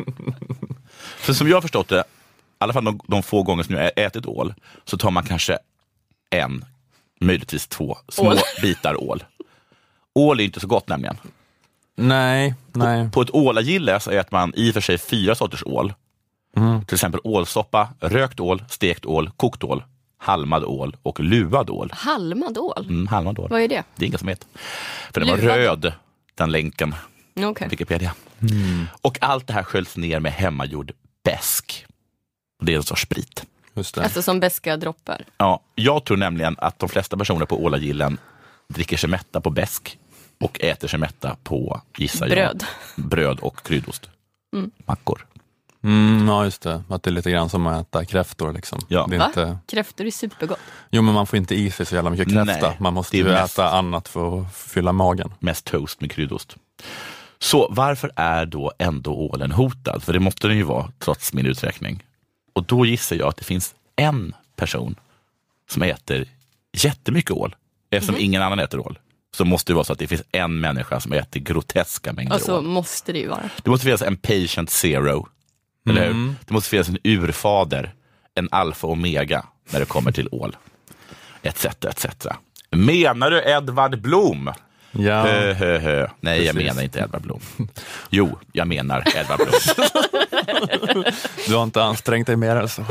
Speaker 3: För som jag har förstått det, i alla fall de få gånger som jag har ätit ål, så tar man kanske 1, möjligtvis 2 små bitar ål. Ål är inte så gott nämligen.
Speaker 1: Nej.
Speaker 3: På ett ålagille så äter man i och för sig 4 sorters ål. Till exempel ålsoppa, rökt ål, stekt ål, kokt ål, halmad ål och luvad ål.
Speaker 11: Halmad ål?
Speaker 3: Halmad ål.
Speaker 11: Vad är det?
Speaker 3: Det är inget som heter. För den var röd, den länken.
Speaker 11: Okay.
Speaker 3: Wikipedia. Och allt det här sköljs ner med hemmagjord bäsk. Det är en sorts sprit.
Speaker 1: Just det.
Speaker 11: Alltså som bäska droppar.
Speaker 3: Ja, jag tror nämligen att de flesta personer på Ålagillen dricker sig mätta på bäsk och äter sig mätta på, gissar jag, bröd och kryddost. Mackor.
Speaker 1: Ja, just det. Att det är lite grann som att äta kräftor. Liksom.
Speaker 3: Ja.
Speaker 1: Det är inte...
Speaker 11: Kräftor är supergott.
Speaker 1: Jo, men man får inte i sig så jävla mycket kräfta.
Speaker 3: Nej,
Speaker 1: man måste ju äta annat för att fylla magen.
Speaker 3: Mest toast med kryddost. Så varför är då ändå ålen hotad? För det måste den ju vara, trots min uträkning. Och då gissar jag att det finns en person som äter jättemycket ål. Eftersom ingen annan äter ål. Så måste det vara så att det finns en människa som äter groteska mängder ål.
Speaker 11: Och så måste det ju vara.
Speaker 3: Det måste finnas en patient zero. Eller hur? Det måste finnas en urfader. En alfa och omega när det kommer till ål. Etc, etc. Menar du Edvard Blom?
Speaker 1: Ja.
Speaker 3: Nej,
Speaker 1: precis.
Speaker 3: jag menar inte Edvard Blom. Jo, jag menar Edvard Blom.
Speaker 1: Du har inte ansträngt dig mer alltså.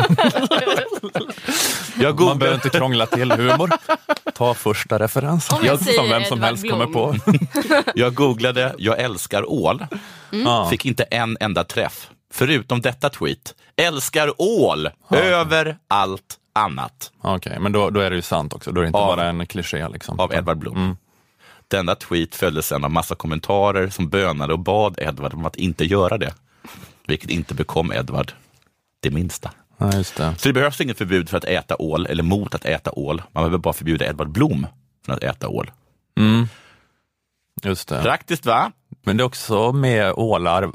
Speaker 1: Man behöver inte krångla till humor. Ta första referensen. Som vem som helst kommer på.
Speaker 3: Jag googlade, jag älskar ål. Fick inte en enda träff. Förutom detta tweet. Älskar ål över allt annat.
Speaker 1: Okej, men då är det ju sant också. Då är det inte bara en kliché liksom.
Speaker 3: Av Edvard Blom. Denna tweet följdes sedan av massa kommentarer som bönade och bad Edvard om att inte göra det. Vilket inte bekom Edvard det minsta.
Speaker 1: Ja, just det.
Speaker 3: Så det behövs inget förbud för att äta ål eller mot att äta ål. Man behöver bara förbjuda Edvard Blom från att äta ål.
Speaker 1: Just det.
Speaker 3: Praktiskt, va?
Speaker 1: Men det är också med ålar.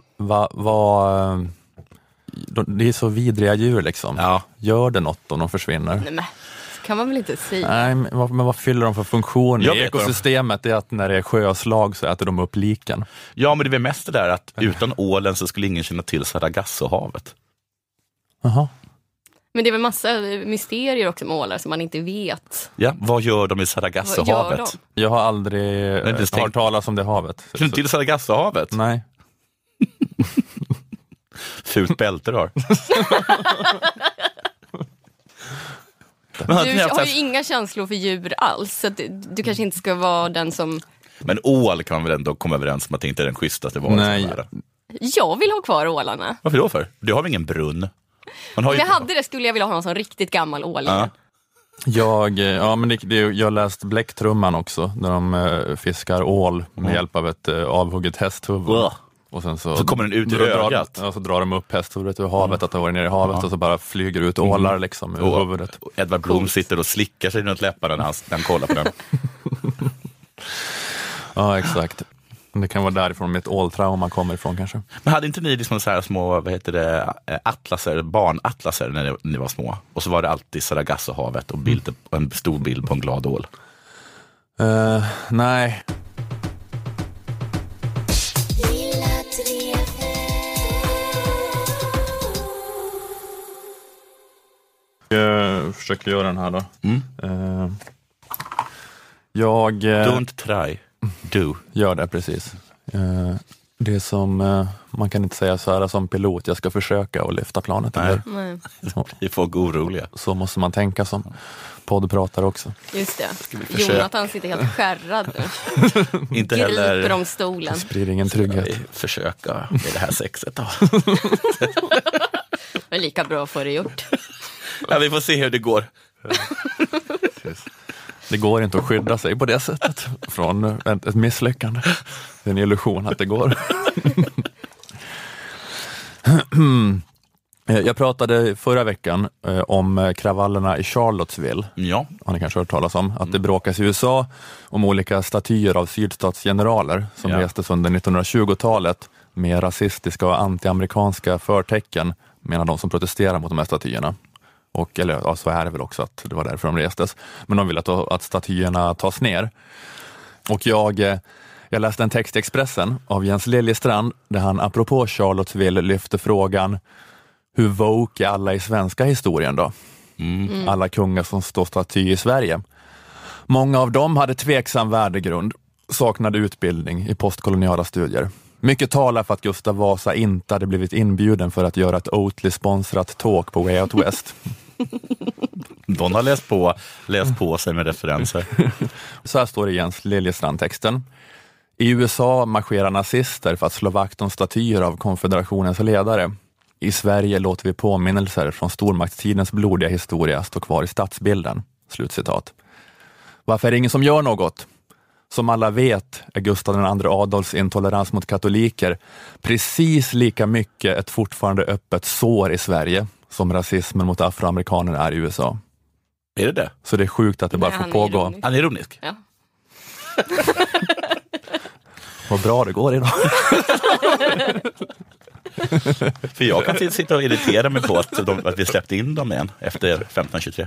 Speaker 1: Det är så vidriga djur liksom.
Speaker 3: Ja.
Speaker 1: Gör det något om de försvinner?
Speaker 11: Nej, men kan man väl inte säga.
Speaker 1: Nej, men vad fyller de för funktion? I ekosystemet är att när det är sjöslag så äter de upp liken.
Speaker 3: Ja, men det är väl mest det där att utan ålen så skulle ingen känna till Sargassohavet.
Speaker 1: Jaha.
Speaker 11: Men det är väl massa mysterier också med ålar som man inte vet.
Speaker 3: Ja, vad gör de i Sargassohavet?
Speaker 1: Jag har aldrig hört talas om det havet.
Speaker 3: Känner du till Sargassohavet?
Speaker 1: Nej.
Speaker 3: Fult bälte du har.
Speaker 11: Du har ju inga känslor för djur alls. Så att du kanske inte ska vara den som...
Speaker 3: Men ål kan man väl ändå komma överens om att det inte är den schysstaste varelsen.
Speaker 1: Nej.
Speaker 11: Jag vill ha kvar ålarna.
Speaker 3: Varför då för? Du har väl ingen brunn?
Speaker 11: Om jag hade det skulle jag vilja ha en sån riktigt gammal ål.
Speaker 1: Jag läst Bläcktrumman också. Där de fiskar ål med hjälp av ett avhugget hästhuvud. Och sen så
Speaker 3: kommer den ut i ögat.
Speaker 1: Och så drar de upp hästhuvudet ur havet, att det har varit nere i havet och så bara flyger ut ålar liksom ur huvudet.
Speaker 3: Och Edvard Blom sitter och slickar sig runt läpparna när han kollar på den.
Speaker 1: Ja, exakt. Det kan vara därifrån mitt åltrauma kommer ifrån kanske.
Speaker 3: Men hade inte ni liksom så här små, atlaser, barnatlaser när ni var små? Och så var det alltid Sargassohavet och en stor bild på en glad ål.
Speaker 1: Nej. Jag försöker göra den här då.
Speaker 3: Don't try, do.
Speaker 1: Gör det, precis. Det är som, man kan inte säga så här som pilot, jag ska försöka att lyfta planet.
Speaker 11: Nej.
Speaker 3: Vi är folk oroliga.
Speaker 1: Så måste man tänka som poddpratare också.
Speaker 11: Just det. Jonathan sitter helt skärrad nu.
Speaker 3: Inte heller
Speaker 11: griper om stolen.
Speaker 1: Sprider ingen trygghet.
Speaker 3: Försöka med det här sexet då.
Speaker 11: Det är lika bra att få det gjort.
Speaker 3: Ja, vi får se hur det går.
Speaker 1: Det går inte att skydda sig på det sättet från ett misslyckande. Det är en illusion att det går. Jag pratade förra veckan om kravallerna i Charlottesville.
Speaker 3: Ja.
Speaker 1: Har ni kanske hört talas om? Att det bråkas i USA om olika statyer av sydstatsgeneraler som restes under 1920-talet med rasistiska och antiamerikanska förtecken, menar de som protesterar mot de här statyerna. Så är det väl också att det var därför de restes. Men de vill att statyerna tas ner. Och jag läste en text i Expressen av Jens Liljestrand där han apropå Charlottesville lyfte frågan: hur woke är alla i svenska historien då? Alla kungar som står staty i Sverige. Många av dem hade tveksam värdegrund, saknade utbildning i postkoloniala studier. Mycket talar för att Gustav Vasa inte hade blivit inbjuden för att göra ett Oatly-sponsrat talk på Way Out West.
Speaker 3: De har läst på sig med referenser.
Speaker 1: Så här står det i Jens Liljestrand-texten. I USA marscherar nazister för att slå vakt om statyer av konfederationens ledare. I Sverige låter vi påminnelser från stormaktstidens blodiga historia stå kvar i stadsbilden. Slutcitat. Varför är det ingen som gör något? Som alla vet är Gustav II Adolfs intolerans mot katoliker precis lika mycket ett fortfarande öppet sår i Sverige som rasismen mot afroamerikaner är i USA.
Speaker 3: Är det det?
Speaker 1: Så det är sjukt att det bara får pågå.
Speaker 11: Ironisk.
Speaker 3: Han är ironisk?
Speaker 11: Ja.
Speaker 1: Vad bra det går idag.
Speaker 3: För jag kan sitta och irritera mig på att vi släppte in dem igen efter 1523.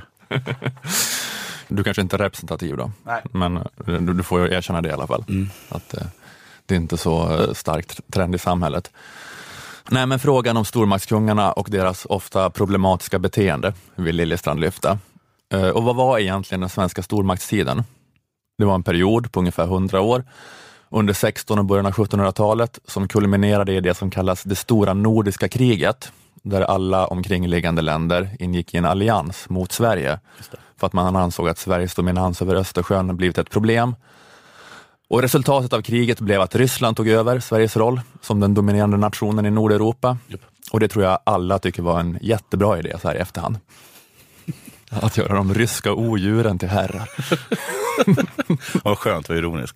Speaker 1: Du kanske inte är representativ då.
Speaker 3: Nej.
Speaker 1: Men du får ju erkänna det i alla fall. Att det är inte så starkt trend i samhället. Nej, men frågan om stormaktskungarna och deras ofta problematiska beteende vill Liljestrand lyfta. Och vad var egentligen den svenska stormaktstiden? Det var en period på ungefär 100 år under 1600- och början av 1700-talet som kulminerade i det som kallas det stora nordiska kriget, där alla omkringliggande länder ingick i en allians mot Sverige för att man ansåg att Sveriges dominans över Östersjön blivit ett problem. Och resultatet av kriget blev att Ryssland tog över Sveriges roll som den dominerande nationen i Nordeuropa. Och det tror jag alla tycker var en jättebra idé så här i efterhand. Att göra de ryska odjuren till herrar.
Speaker 3: Vad skönt och ironisk.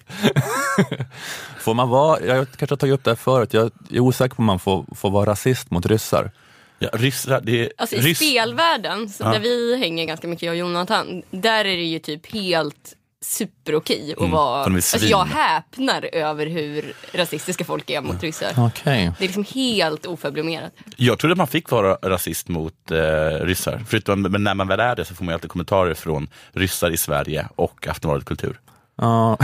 Speaker 1: Får man vara, jag kanske har tagit upp det här förut, jag är osäker på om man får vara rasist mot ryssar.
Speaker 3: Ja, ryssar, det är...
Speaker 11: Alltså i spelvärlden, där vi hänger ganska mycket, jag och Jonathan, där är det ju typ helt superokej att vara... Alltså jag häpnar över hur rasistiska folk är mot ryssar.
Speaker 1: Okay.
Speaker 11: Det är liksom helt oförblommerat.
Speaker 3: Jag trodde att man fick vara rasist mot ryssar. Men när man väl är det så får man ju alltid kommentarer från ryssar i Sverige och Aftonbladet Kultur.
Speaker 1: Ja.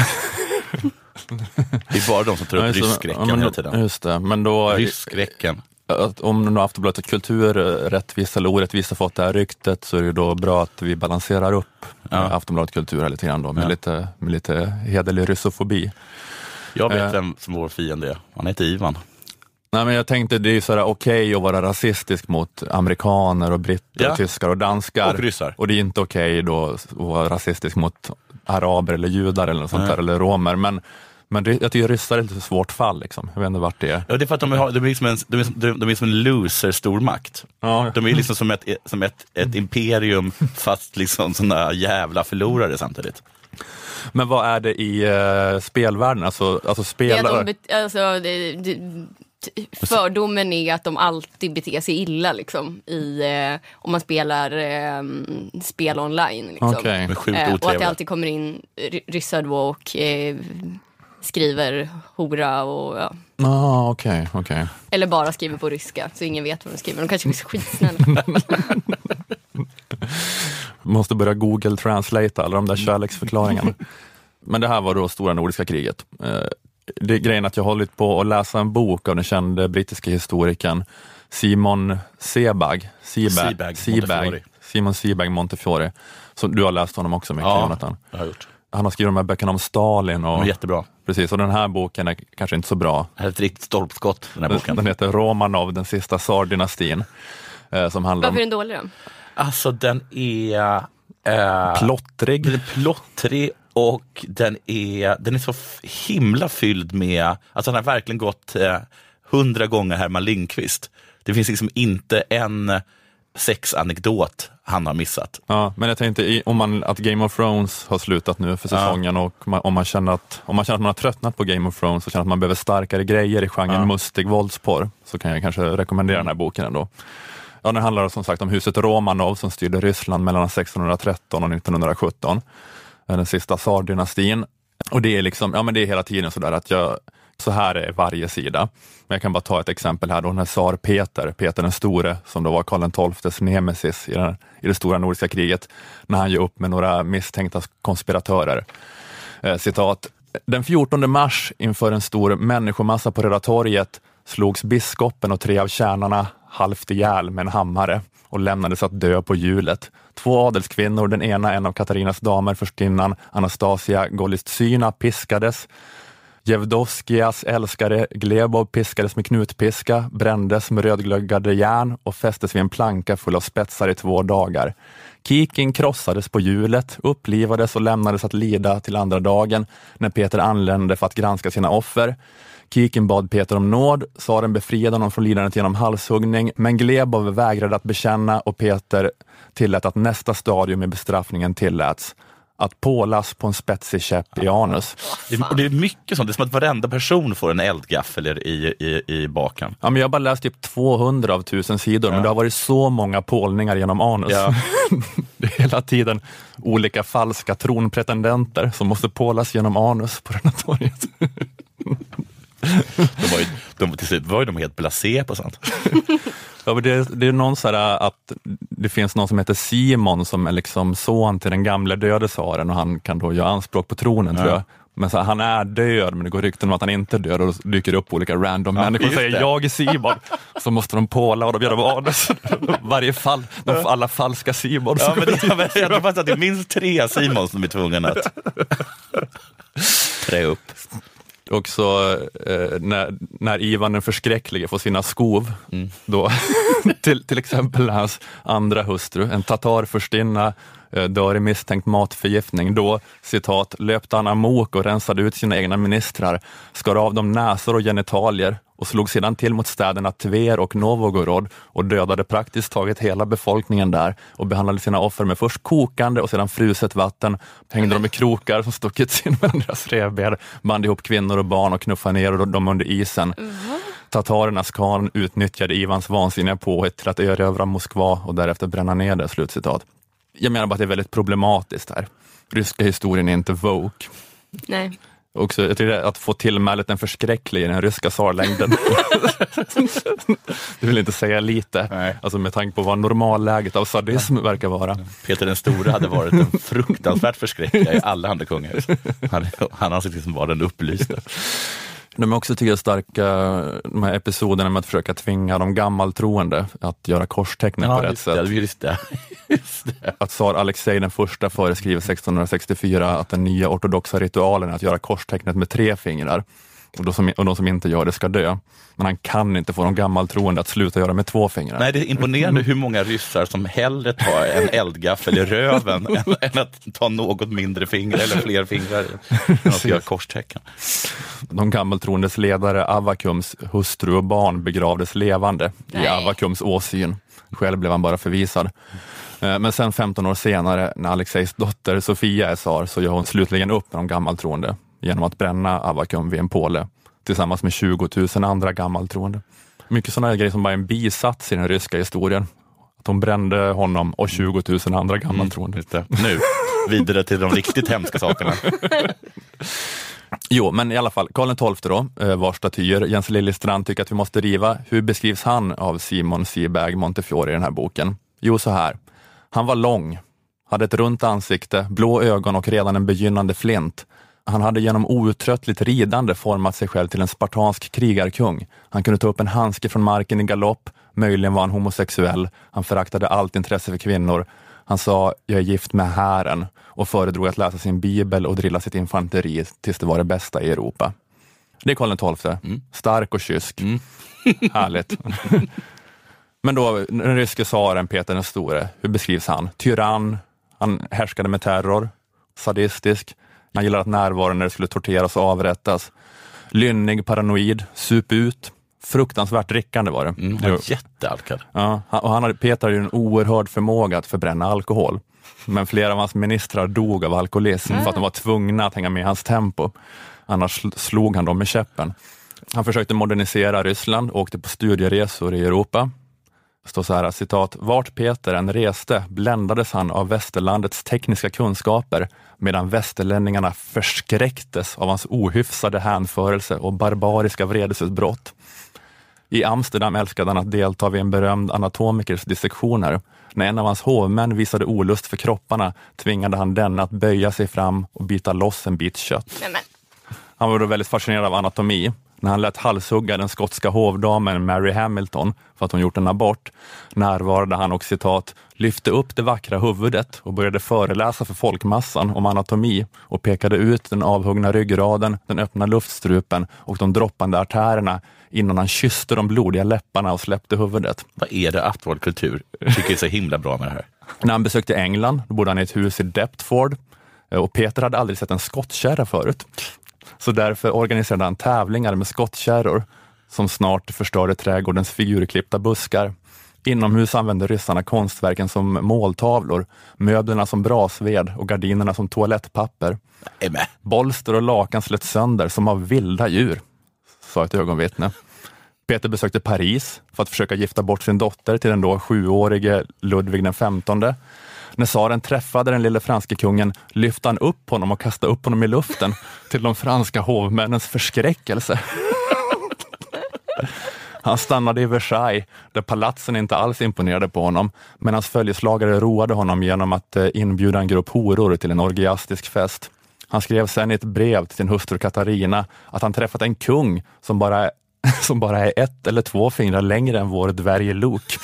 Speaker 3: Det är bara de som tar upp rysskräcken hela tiden.
Speaker 1: Just det, men då...
Speaker 3: Rysskräcken.
Speaker 1: Om Aftonbladet Kultur rättvisa eller orättvisa fått det här ryktet så är det då bra att vi balanserar upp Aftonbladet Kultur lite grann då, med lite hederlig russofobi.
Speaker 3: Jag vet vem som vår fiende är. Han heter Ivan.
Speaker 1: Nej, men jag tänkte det är ju sådär okej att vara rasistisk mot amerikaner och britter och tyskar och danskar.
Speaker 3: Och ryssar.
Speaker 1: Och det är inte okej då att vara rasistisk mot araber eller judar eller något sånt där, eller romer. Men jag tycker ryssar är lite svårt fall liksom. Jag vet inte vart det är.
Speaker 3: Ja, det är för att de är som en loser-stormakt.
Speaker 1: Ja.
Speaker 3: De är liksom som ett imperium fast liksom sådana jävla förlorare samtidigt.
Speaker 1: Men vad är det i spelvärlden? Alltså spelare...
Speaker 11: Fördomen är att de alltid beter sig illa liksom, om man spelar spel online. Liksom.
Speaker 1: Okay.
Speaker 11: Och att det alltid kommer in ryssar då och skriver hora och
Speaker 1: okej.
Speaker 11: Eller bara skriver på ryska så ingen vet vad de skriver. De kanske är så skitsnälla.
Speaker 1: Måste börja Google Translate alla de där kärleksförklaringarna. Men det här var då stora nordiska kriget. Det är grejen att jag hållit på att läsa en bok av den kände brittiska historikern Simon Sebag Montefiore. Så du har läst honom också mycket, Jonathan.
Speaker 3: Jag har gjort.
Speaker 1: Han har skrivit de här böckerna om Stalin. Och,
Speaker 3: jättebra.
Speaker 1: Precis, och den här boken är kanske inte så bra.
Speaker 3: Det är ett riktigt stolpskott, den här boken.
Speaker 1: Den heter Romanov, den sista tsardynastin. Som handlar
Speaker 11: Varför är den dålig då?
Speaker 3: Alltså den är...
Speaker 1: plottrig.
Speaker 3: Den är plottrig och den är så himla fylld med... Alltså han har verkligen gått 100 gånger Herman Lindqvist. Det finns liksom inte en sexanekdot han har missat.
Speaker 1: Ja, men jag tänkte att Game of Thrones har slutat nu för säsongen och om man känner att man har tröttnat på Game of Thrones och känner att man behöver starkare grejer i genren mustig våldsporr, så kan jag kanske rekommendera den här boken ändå. Ja, den handlar som sagt om huset Romanov som styrde Ryssland mellan 1613 och 1917. Den sista tsardynastin. Och det är liksom, men det är hela tiden sådär att så här är varje sida. Men jag kan bara ta ett exempel här då, den här tsar Peter den store, som då var Karl XII:s nemesis i det stora nordiska kriget, när han ger upp med några misstänkta konspiratörer. Citat: den 14 mars inför en stor människomassa på Röda torget slogs biskopen och 3 av tjänarna halvt ihjäl med en hammare och lämnades att dö på hjulet. 2 adelskvinnor, den ena en av Katarinas damer, förstinnan Anastasia Golitsyna, piskades. Jevdoskias älskare Glebov piskades med knutpiska, brändes med rödglöggade järn och fästes vid en planka full av spetsar i 2 dagar. Kiking krossades på hjulet, upplivades och lämnades att lida till andra dagen när Peter anlände för att granska sina offer. Kiking bad Peter om nåd, tsaren befriade honom från lidandet genom halshuggning, men Glebov vägrade att bekänna och Peter tillät att nästa stadium i bestraffningen tilläts. Att pålas på en spetsig käpp i anus.
Speaker 3: Det är mycket sånt. Det är som att varenda person får en eldgaffel i baken.
Speaker 1: Ja, men jag har bara läst typ 200 av 1000 sidor, men det har varit så många pålningar genom anus. Ja. Det är hela tiden olika falska tronpretendenter som måste pålas genom anus på renatoriet.
Speaker 3: Till slut var ju de helt blasé på sånt.
Speaker 1: Ja, men det är någon så här att det finns någon som heter Simon som är liksom son till den gamla döde tsaren och han kan då göra anspråk på tronen, tror jag. Men så här, han är död, men det går rykten om att han inte är död och då dyker upp olika random människor och säger jag är Simon. Så måste de påla och de gör av anus. Varje fall, alla falska Simon.
Speaker 3: Ja, men det var att det är minst 3 Simon som är tvungen att trä upp.
Speaker 1: Också när Ivan den förskräcklige får sina skov, då till exempel hans andra hustru, en tatarfurstinna, dör i misstänkt matförgiftning. Då, citat, löpte han amok och rensade ut sina egna ministrar, skar av dem näsor och genitalier och slog sedan till mot städerna Tver och Novgorod och dödade praktiskt taget hela befolkningen där och behandlade sina offer med först kokande och sedan fruset vatten. Hängde dem i krokar som stuckits in mellan deras revben, band ihop kvinnor och barn och knuffade ner dem under isen. Tatarernas khan utnyttjade Ivans vansinniga påhitt till att erövra Moskva och därefter bränna ner det, slutcitat. Jag menar bara att det är väldigt problematiskt här. Ryska historien är inte woke.
Speaker 11: Nej.
Speaker 1: Också, jag tycker att få tillmälet en förskräcklig i den ryska tsarlängden. Det vill inte säga lite. Nej. Alltså med tanke på vad normalläget av sadism verkar vara.
Speaker 3: Peter den store hade varit en fruktansvärt förskräcklig i alla andra kungar. Han har liksom var den upplysta.
Speaker 1: De är också tycker jag starka, de här episoderna med att försöka tvinga de gammaltroende att göra korstecknet på rätt sätt.
Speaker 3: Just det.
Speaker 1: Att tsar Alexej den första föreskriver 1664 att den nya ortodoxa ritualen är att göra korstecknet med 3 fingrar. Och de som inte gör det ska dö. Men han kan inte få de gammaltroende att sluta göra med 2 fingrar.
Speaker 3: Nej, det är imponerande hur många ryssar som hellre tar en eldgaffel i röven än att ta något mindre fingrar eller fler fingrar än att göra korstecken.
Speaker 1: De gammaltroendes ledare Avakums hustru och barn begravdes levande i Avakums åsyn. Själv blev han bara förvisad. Men sen 15 år senare, när Alexejs dotter Sofia är tsar, så gör hon slutligen upp med de gammaltroende genom att bränna Avakum vid en påle tillsammans med 20 000 andra gammaltroende. Mycket sådana grejer som bara en bisats i den ryska historien. Att de brände honom och 20 000 andra gammaltroende.
Speaker 3: Nu, vidare till de riktigt hemska sakerna.
Speaker 1: Jo, men i alla fall, Karl XII då, var statyer. Jens Liljestrand tycker att vi måste riva. Hur beskrivs han av Simon Seberg Montefiore i den här boken? Jo, så här. Han var lång, hade ett runt ansikte, blå ögon och redan en begynnande flint. Han hade genom outtröttligt ridande format sig själv till en spartansk krigarkung. Han kunde ta upp en handske från marken i galopp. Möjligen var han homosexuell. Han föraktade allt intresse för kvinnor. Han sa, jag är gift med hären och föredrog att läsa sin bibel och drilla sitt infanteri tills det var det bästa i Europa. Det är Karl XII. Stark och kysk. Härligt. Men då, den ryske tsaren Peter den store, hur beskrivs han? Tyrann, han härskade med terror, sadistisk. Han gillade att närvara när det skulle torteras och avrättas. Lynnig, paranoid, sup ut. Fruktansvärt drickande var det.
Speaker 3: Han var jättealkad.
Speaker 1: Ja, och Peter hade ju en oerhörd förmåga att förbränna alkohol. Men flera av hans ministrar dog av alkoholism för att de var tvungna att hänga med i hans tempo. Annars slog han dem med käppen. Han försökte modernisera Ryssland och åkte på studieresor i Europa. Det står så här, citat, vart Peter än reste bländades han av västerlandets tekniska kunskaper medan västerlänningarna förskräcktes av hans ohyfsade hänförelse och barbariska vredesutbrott. I Amsterdam älskade han att delta vid en berömd anatomikers dissektioner. När en av hans hovmän visade olust för kropparna tvingade han denna att böja sig fram och bita loss en bit kött. Han var då väldigt fascinerad av anatomi. När han lät halshugga den skotska hovdamen Mary Hamilton för att hon gjort en abort, närvarade han och citat, lyfte upp det vackra huvudet och började föreläsa för folkmassan om anatomi och pekade ut den avhuggna ryggraden, den öppna luftstrupen och de droppande artärerna innan han kysste de blodiga läpparna och släppte huvudet.
Speaker 3: Vad är det att vår kultur tycker är så himla bra med det här?
Speaker 1: När han besökte England, då bodde han i ett hus i Deptford. Och Peter hade aldrig sett en skottkärra förut. Så därför organiserade han tävlingar med skottkärror som snart förstörde trädgårdens figurklippta buskar. Inomhus använde ryssarna konstverken som måltavlor, möblerna som brasved och gardinerna som toalettpapper. Bolster och lakan slet sönder som av vilda djur, sa ett ögonvittne. Peter besökte Paris för att försöka gifta bort sin dotter till den då 7-årige Ludvig den 15. När tsaren träffade den lille franske kungen lyfte han upp honom och kastade upp honom i luften till de franska hovmännens förskräckelse. Han stannade i Versailles där palatsen inte alls imponerade på honom, men hans följeslagare roade honom genom att inbjuda en grupp horor till en orgiastisk fest. Han skrev sen i ett brev till sin hustru Katarina att han träffat en kung som bara är 1 eller 2 fingrar längre än vår dvärg Luke.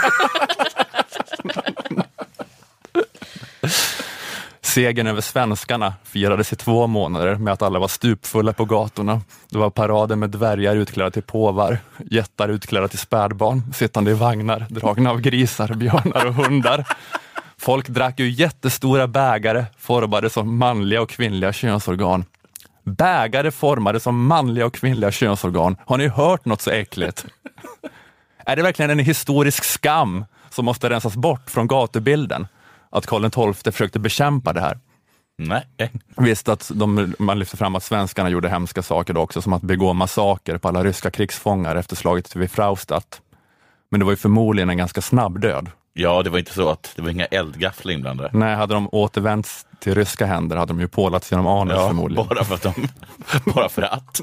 Speaker 1: Segern över svenskarna firades i 2 månader med att alla var stupfulla på gatorna. Det var parader med dvärgar utklädda till påvar, jättar utklädda till spädbarn, sittande i vagnar, dragna av grisar, björnar och hundar. Folk drack ju jättestora bägare formade som manliga och kvinnliga könsorgan. Bägare formade som manliga och kvinnliga könsorgan. Har ni hört något så äckligt? Är det verkligen en historisk skam som måste rensas bort från gatubilden? Att Karl XII försökte bekämpa det här?
Speaker 3: Nej.
Speaker 1: Visst att man lyfter fram att svenskarna gjorde hemska saker då också, som att begå massaker på alla ryska krigsfångar efter slaget vid Fraustadt. Men det var ju förmodligen en ganska snabb död.
Speaker 3: Ja, det var inte så att det var inga eldgafflar inblandade.
Speaker 1: Nej, hade de återvänts till ryska händer hade de ju pålats genom anus förmodligen.
Speaker 3: Bara för att.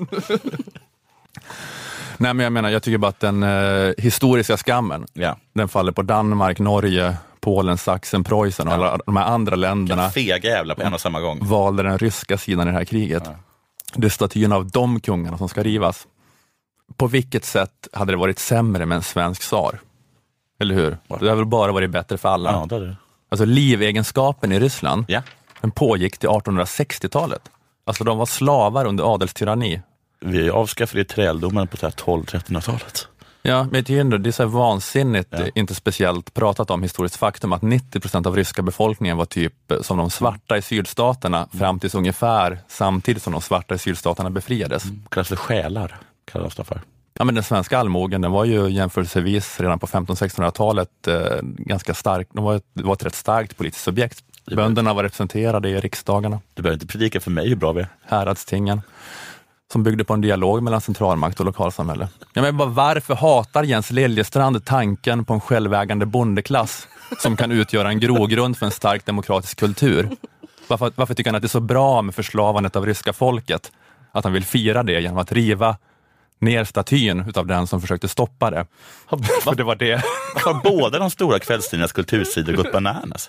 Speaker 1: Nej, men jag tycker bara att den historiska skammen, den faller på Danmark, Norge, Polen, Sachsen, Preussen och alla de här andra länderna.
Speaker 3: Fega jävla på en och samma gång.
Speaker 1: Valde den ryska sidan i det här kriget. Ja. Det är statyn av de kungarna som ska rivas. På vilket sätt hade det varit sämre med en svensk tsar? Eller hur? Det hade väl bara varit bättre för alla.
Speaker 3: Ja, det är det.
Speaker 1: Alltså livegenskapen i Ryssland, den pågick till 1860-talet. Alltså de var slavar under adelstyranni.
Speaker 3: Vi avskaffade träldomen på 1200-1300-talet.
Speaker 1: Ja, men det är så vansinnigt, inte speciellt pratat om historiskt faktum att 90% av ryska befolkningen var typ som de svarta i sydstaterna fram tills ungefär samtidigt som de svarta i sydstaterna befriades.
Speaker 3: Kallas för själar, kallas det för.
Speaker 1: Ja, men den svenska allmogen, den var ju jämförelsevis redan på 1500-1600-talet ganska stark. Det var ett rätt starkt politiskt subjekt. Bönderna var representerade i riksdagarna.
Speaker 3: Du behöver inte predika för mig hur bra vi är.
Speaker 1: Häradstingen. Som byggde på en dialog mellan centralmakt och lokalsamhälle. Ja, men bara, varför hatar Jens Liljestrand tanken på en självägande bondeklass som kan utgöra en grogrund för en stark demokratisk kultur? Varför tycker han att det är så bra med förslavandet av ryska folket? Att han vill fira det genom att riva ner statyn utav den som försökte stoppa det. För det var det.
Speaker 3: Har båda de stora kvällstidningarnas kultursidor gått bananas?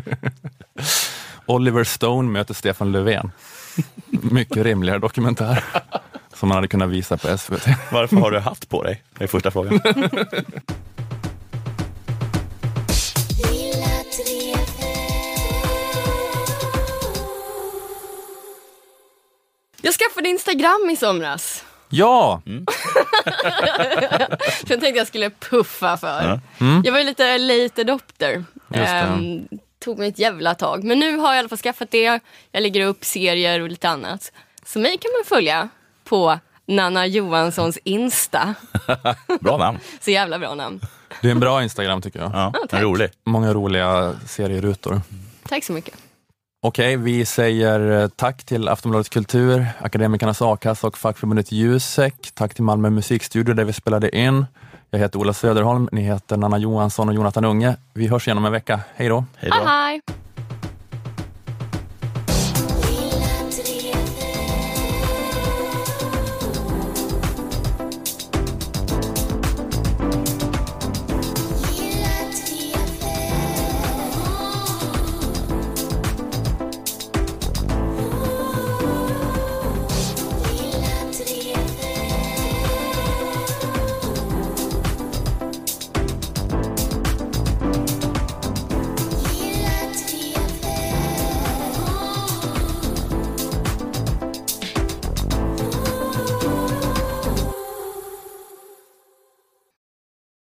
Speaker 1: Oliver Stone möter Stefan Löfven. Mycket rimligare dokumentär som man hade kunnat visa på SVT.
Speaker 3: Varför har du hatt på dig? Det är första frågan.
Speaker 11: Jag skaffade Instagram i somras.
Speaker 1: Ja!
Speaker 11: Så jag tänkte jag skulle puffa för. Jag var ju lite late adopter. Tog mig ett jävla tag. Men nu har jag i alla fall skaffat det. Jag lägger upp serier och lite annat. Så mig kan man följa på Nanna Johanssons Insta.
Speaker 3: Bra namn.
Speaker 11: Så jävla bra namn.
Speaker 1: Det är en bra Instagram tycker jag.
Speaker 3: Ja, rolig.
Speaker 1: Många roliga serierutor.
Speaker 11: Tack så mycket.
Speaker 1: Okej, vi säger tack till Aftonbladet Kultur, Akademikernas A-kassa och fackförbundet Jusek. Tack till Malmö musikstudio där vi spelade in. Jag heter Ola Söderholm, ni heter Nanna Johansson och Jonathan Unge. Vi hörs igen om en vecka. Hej då.
Speaker 11: Hej då.